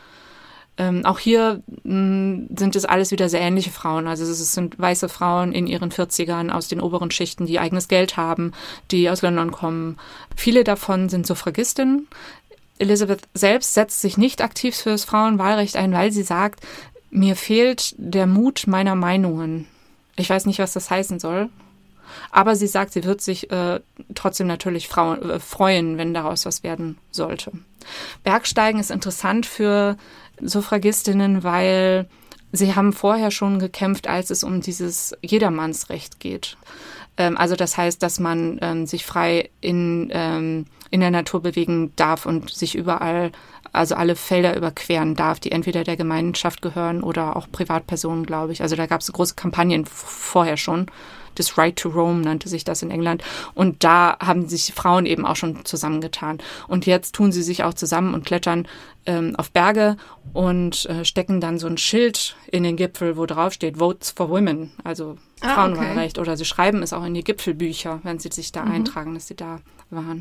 Ähm, auch hier mh, sind es alles wieder sehr ähnliche Frauen. Also es sind weiße Frauen in ihren vierzigern aus den oberen Schichten, die eigenes Geld haben, die aus London kommen. Viele davon sind Suffragistinnen. Elizabeth selbst setzt sich nicht aktiv für das Frauenwahlrecht ein, weil sie sagt, mir fehlt der Mut meiner Meinungen. Ich weiß nicht, was das heißen soll. Aber sie sagt, sie wird sich äh, trotzdem natürlich Frauen, äh, freuen, wenn daraus was werden sollte. Bergsteigen ist interessant für Suffragistinnen, weil sie haben vorher schon gekämpft, als es um dieses Jedermannsrecht geht. Ähm, also das heißt, dass man ähm, sich frei in, ähm, in der Natur bewegen darf und sich überall, also alle Felder überqueren darf, die entweder der Gemeinschaft gehören oder auch Privatpersonen, glaube ich. Also da gab es große Kampagnen vorher schon. Das Right to Roam nannte sich das in England. Und da haben sich Frauen eben auch schon zusammengetan. Und jetzt tun sie sich auch zusammen und klettern ähm, auf Berge und äh, stecken dann so ein Schild in den Gipfel, wo drauf steht Votes for Women, also ah, Frauenwahlrecht. Okay. Oder sie schreiben es auch in die Gipfelbücher, wenn sie sich da mhm. eintragen, dass sie da waren.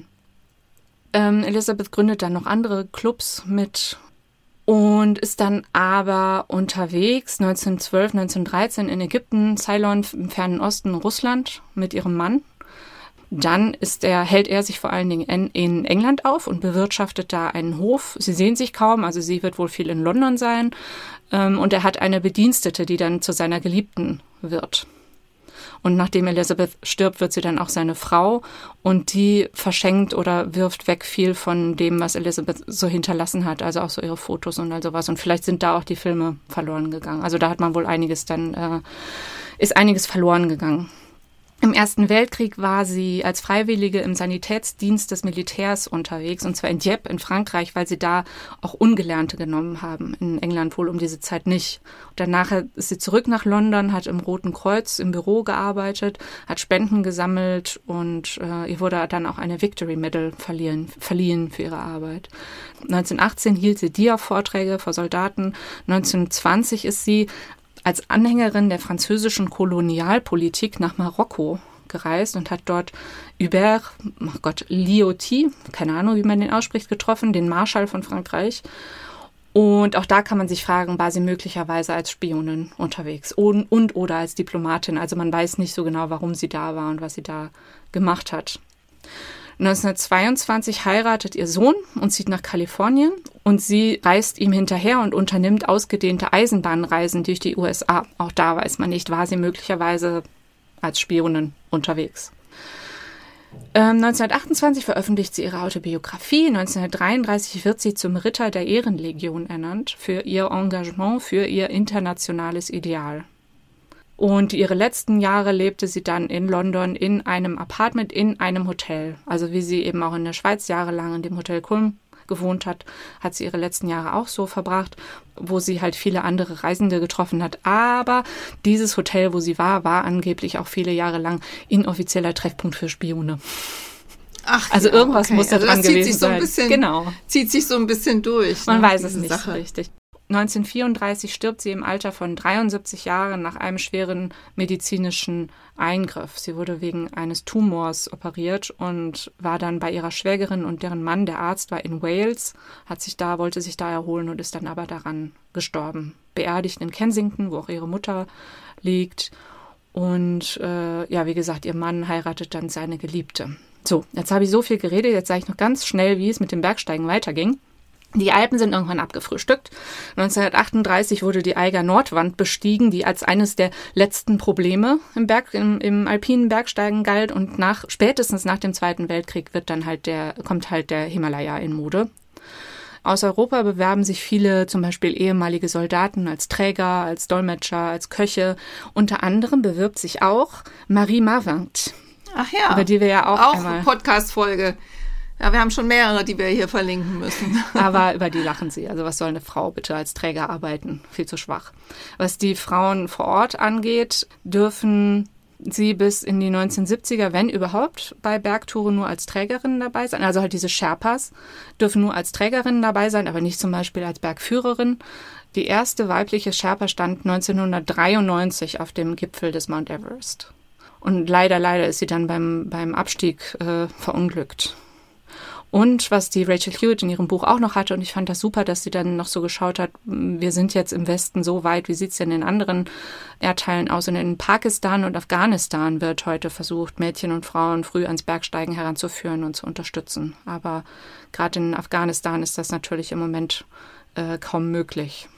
Ähm, Elizabeth gründet dann noch andere Clubs mit und ist dann aber unterwegs neunzehnhundertzwölf, neunzehnhundertdreizehn in Ägypten, Ceylon im fernen Osten, Russland mit ihrem Mann. Dann ist er, hält er sich vor allen Dingen in, in England auf und bewirtschaftet da einen Hof. Sie sehen sich kaum, also sie wird wohl viel in London sein. Ähm, und er hat eine Bedienstete, die dann zu seiner Geliebten wird. Und nachdem Elizabeth stirbt, wird sie dann auch seine Frau und die verschenkt oder wirft weg viel von dem, was Elizabeth so hinterlassen hat, also auch so ihre Fotos und all sowas. Und vielleicht sind da auch die Filme verloren gegangen. Also da hat man wohl einiges dann, äh, ist einiges verloren gegangen. Im Ersten Weltkrieg war sie als Freiwillige im Sanitätsdienst des Militärs unterwegs, und zwar in Dieppe in Frankreich, weil sie da auch Ungelernte genommen haben. In England wohl um diese Zeit nicht. Und danach ist sie zurück nach London, hat im Roten Kreuz im Büro gearbeitet, hat Spenden gesammelt und äh, ihr wurde dann auch eine Victory Medal verliehen, verliehen für ihre Arbeit. neunzehnhundertachtzehn hielt sie Dia-Vorträge vor Soldaten. neunzehnhundertzwanzig ist sie als Anhängerin der französischen Kolonialpolitik nach Marokko gereist und hat dort Hubert, oh Gott, Lyautey, keine Ahnung, wie man den ausspricht, getroffen, den Marschall von Frankreich. Und auch da kann man sich fragen, war sie möglicherweise als Spionin unterwegs und, und oder als Diplomatin. Also man weiß nicht so genau, warum sie da war und was sie da gemacht hat. neunzehnhundertzweiundzwanzig heiratet ihr Sohn und zieht nach Kalifornien und sie reist ihm hinterher und unternimmt ausgedehnte Eisenbahnreisen durch die U S A. Auch da weiß man nicht, war sie möglicherweise als Spionin unterwegs. Ähm, neunzehnhundertachtundzwanzig veröffentlicht sie ihre Autobiografie. neunzehnhundertdreiunddreißig wird sie zum Ritter der Ehrenlegion ernannt für ihr Engagement, für ihr internationales Ideal. Und ihre letzten Jahre lebte sie dann in London in einem Apartment, in einem Hotel. Also wie sie eben auch in der Schweiz jahrelang in dem Hotel Kulm gewohnt hat, hat sie ihre letzten Jahre auch so verbracht, wo sie halt viele andere Reisende getroffen hat. Aber dieses Hotel, wo sie war, war angeblich auch viele Jahre lang inoffizieller Treffpunkt für Spione. Ach, also ja, irgendwas okay. muss da also dran das zieht gewesen sich so ein sein. Bisschen, genau. Zieht sich so ein bisschen durch. Man ne, weiß es nicht Sache. richtig. neunzehnhundertvierunddreißig stirbt sie im Alter von dreiundsiebzig Jahren nach einem schweren medizinischen Eingriff. Sie wurde wegen eines Tumors operiert und war dann bei ihrer Schwägerin und deren Mann, der Arzt, war in Wales, hat sich da, wollte sich da erholen und ist dann aber daran gestorben. Beerdigt in Kensington, wo auch ihre Mutter liegt. Und äh, ja, wie gesagt, ihr Mann heiratet dann seine Geliebte. So, jetzt habe ich so viel geredet, jetzt sage ich noch ganz schnell, wie es mit dem Bergsteigen weiterging. Die Alpen sind irgendwann abgefrühstückt. neunzehnhundertachtunddreißig wurde die Eiger Nordwand bestiegen, die als eines der letzten Probleme im Berg, im, im alpinen Bergsteigen galt. Und nach, spätestens nach dem Zweiten Weltkrieg wird dann halt der, kommt halt der Himalaya in Mode. Aus Europa bewerben sich viele, zum Beispiel ehemalige Soldaten, als Träger, als Dolmetscher, als Köche. Unter anderem bewirbt sich auch Marie Marvin. Ach ja, über die wir ja auch, auch einmal Podcast-Folge. Ja, wir haben schon mehrere, die wir hier verlinken müssen. Aber über die lachen sie. Also was soll eine Frau bitte als Träger arbeiten? Viel zu schwach. Was die Frauen vor Ort angeht, dürfen sie bis in die neunzehnhundertsiebziger, wenn überhaupt, bei Bergtouren nur als Trägerinnen dabei sein. Also halt diese Sherpas dürfen nur als Trägerinnen dabei sein, aber nicht zum Beispiel als Bergführerin. Die erste weibliche Sherpa stand neunzehnhundertdreiundneunzig auf dem Gipfel des Mount Everest. Und leider, leider ist sie dann beim, beim Abstieg äh, verunglückt. Und was die Rachel Hewitt in ihrem Buch auch noch hatte, und ich fand das super, dass sie dann noch so geschaut hat, wir sind jetzt im Westen so weit, wie sieht es denn in anderen Erdteilen aus? Und in Pakistan und Afghanistan wird heute versucht, Mädchen und Frauen früh ans Bergsteigen heranzuführen und zu unterstützen. Aber gerade in Afghanistan ist das natürlich im Moment äh, kaum möglich.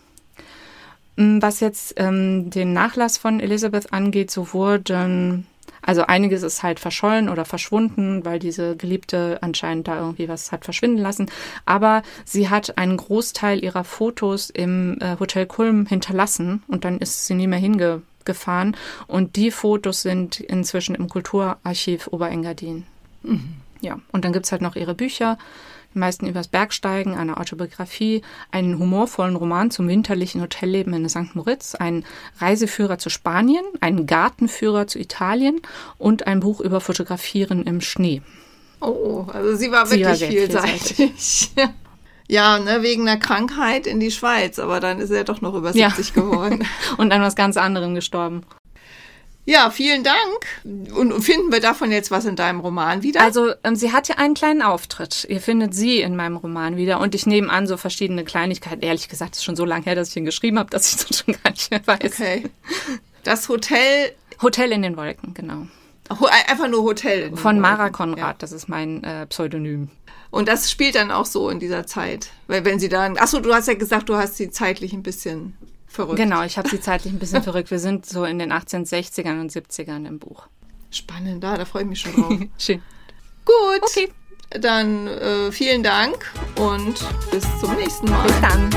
Was jetzt ähm, den Nachlass von Elizabeth angeht, so wurden... Also einiges ist halt verschollen oder verschwunden, weil diese Geliebte anscheinend da irgendwie was hat verschwinden lassen. Aber sie hat einen Großteil ihrer Fotos im äh, Hotel Kulm hinterlassen und dann ist sie nie mehr hingefahren. Und die Fotos sind inzwischen im Kulturarchiv Oberengadin. Mhm. Ja, und dann gibt's halt noch ihre Bücher, die meisten übers Bergsteigen, eine Autobiografie, einen humorvollen Roman zum winterlichen Hotelleben in Sankt Moritz, einen Reiseführer zu Spanien, einen Gartenführer zu Italien und ein Buch über Fotografieren im Schnee. Oh, also sie war sie wirklich war vielseitig. vielseitig. Ja, ne, wegen einer Krankheit in die Schweiz, aber dann ist er doch noch über siebzig ja. geworden. Und an was ganz anderem gestorben. Ja, vielen Dank. Und finden wir davon jetzt was in deinem Roman wieder? Also sie hat ja einen kleinen Auftritt. Ihr findet sie in meinem Roman wieder. Und ich nehme an, so verschiedene Kleinigkeiten. Ehrlich gesagt, es ist schon so lange her, dass ich ihn geschrieben habe, dass ich das schon gar nicht mehr weiß. Okay. Das Hotel... Hotel in den Wolken, genau. Einfach nur Hotel in den Von Mara Wolken. Konrad, ja. Das ist mein äh, Pseudonym. Und das spielt dann auch so in dieser Zeit. Weil wenn sie dann... Achso, du hast ja gesagt, du hast sie zeitlich ein bisschen... verrückt. Genau, ich habe sie zeitlich ein bisschen verrückt. Wir sind so in den achtzehnhundertsechzigern und siebzigern im Buch. Spannend, da, da freue ich mich schon drauf. Schön. Gut, Okay. Dann äh, vielen Dank und bis zum nächsten Mal. Bis dann.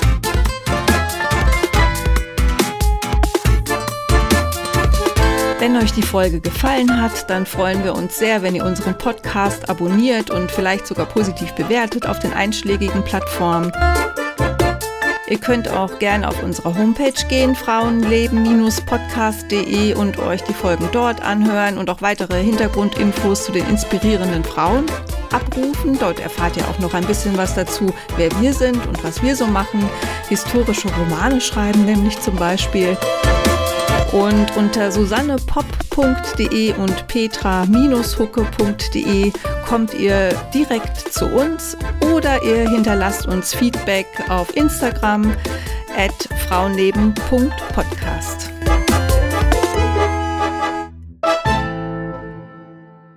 Wenn euch die Folge gefallen hat, dann freuen wir uns sehr, wenn ihr unseren Podcast abonniert und vielleicht sogar positiv bewertet auf den einschlägigen Plattformen. Ihr könnt auch gerne auf unsere Homepage gehen, frauenleben Bindestrich podcast punkt de, und euch die Folgen dort anhören und auch weitere Hintergrundinfos zu den inspirierenden Frauen abrufen. Dort erfahrt ihr auch noch ein bisschen was dazu, wer wir sind und was wir so machen. Historische Romane schreiben nämlich zum Beispiel. Und unter susannepop punkt de und petra hucke punkt de kommt ihr direkt zu uns oder ihr hinterlasst uns Feedback auf Instagram at frauenleben punkt podcast.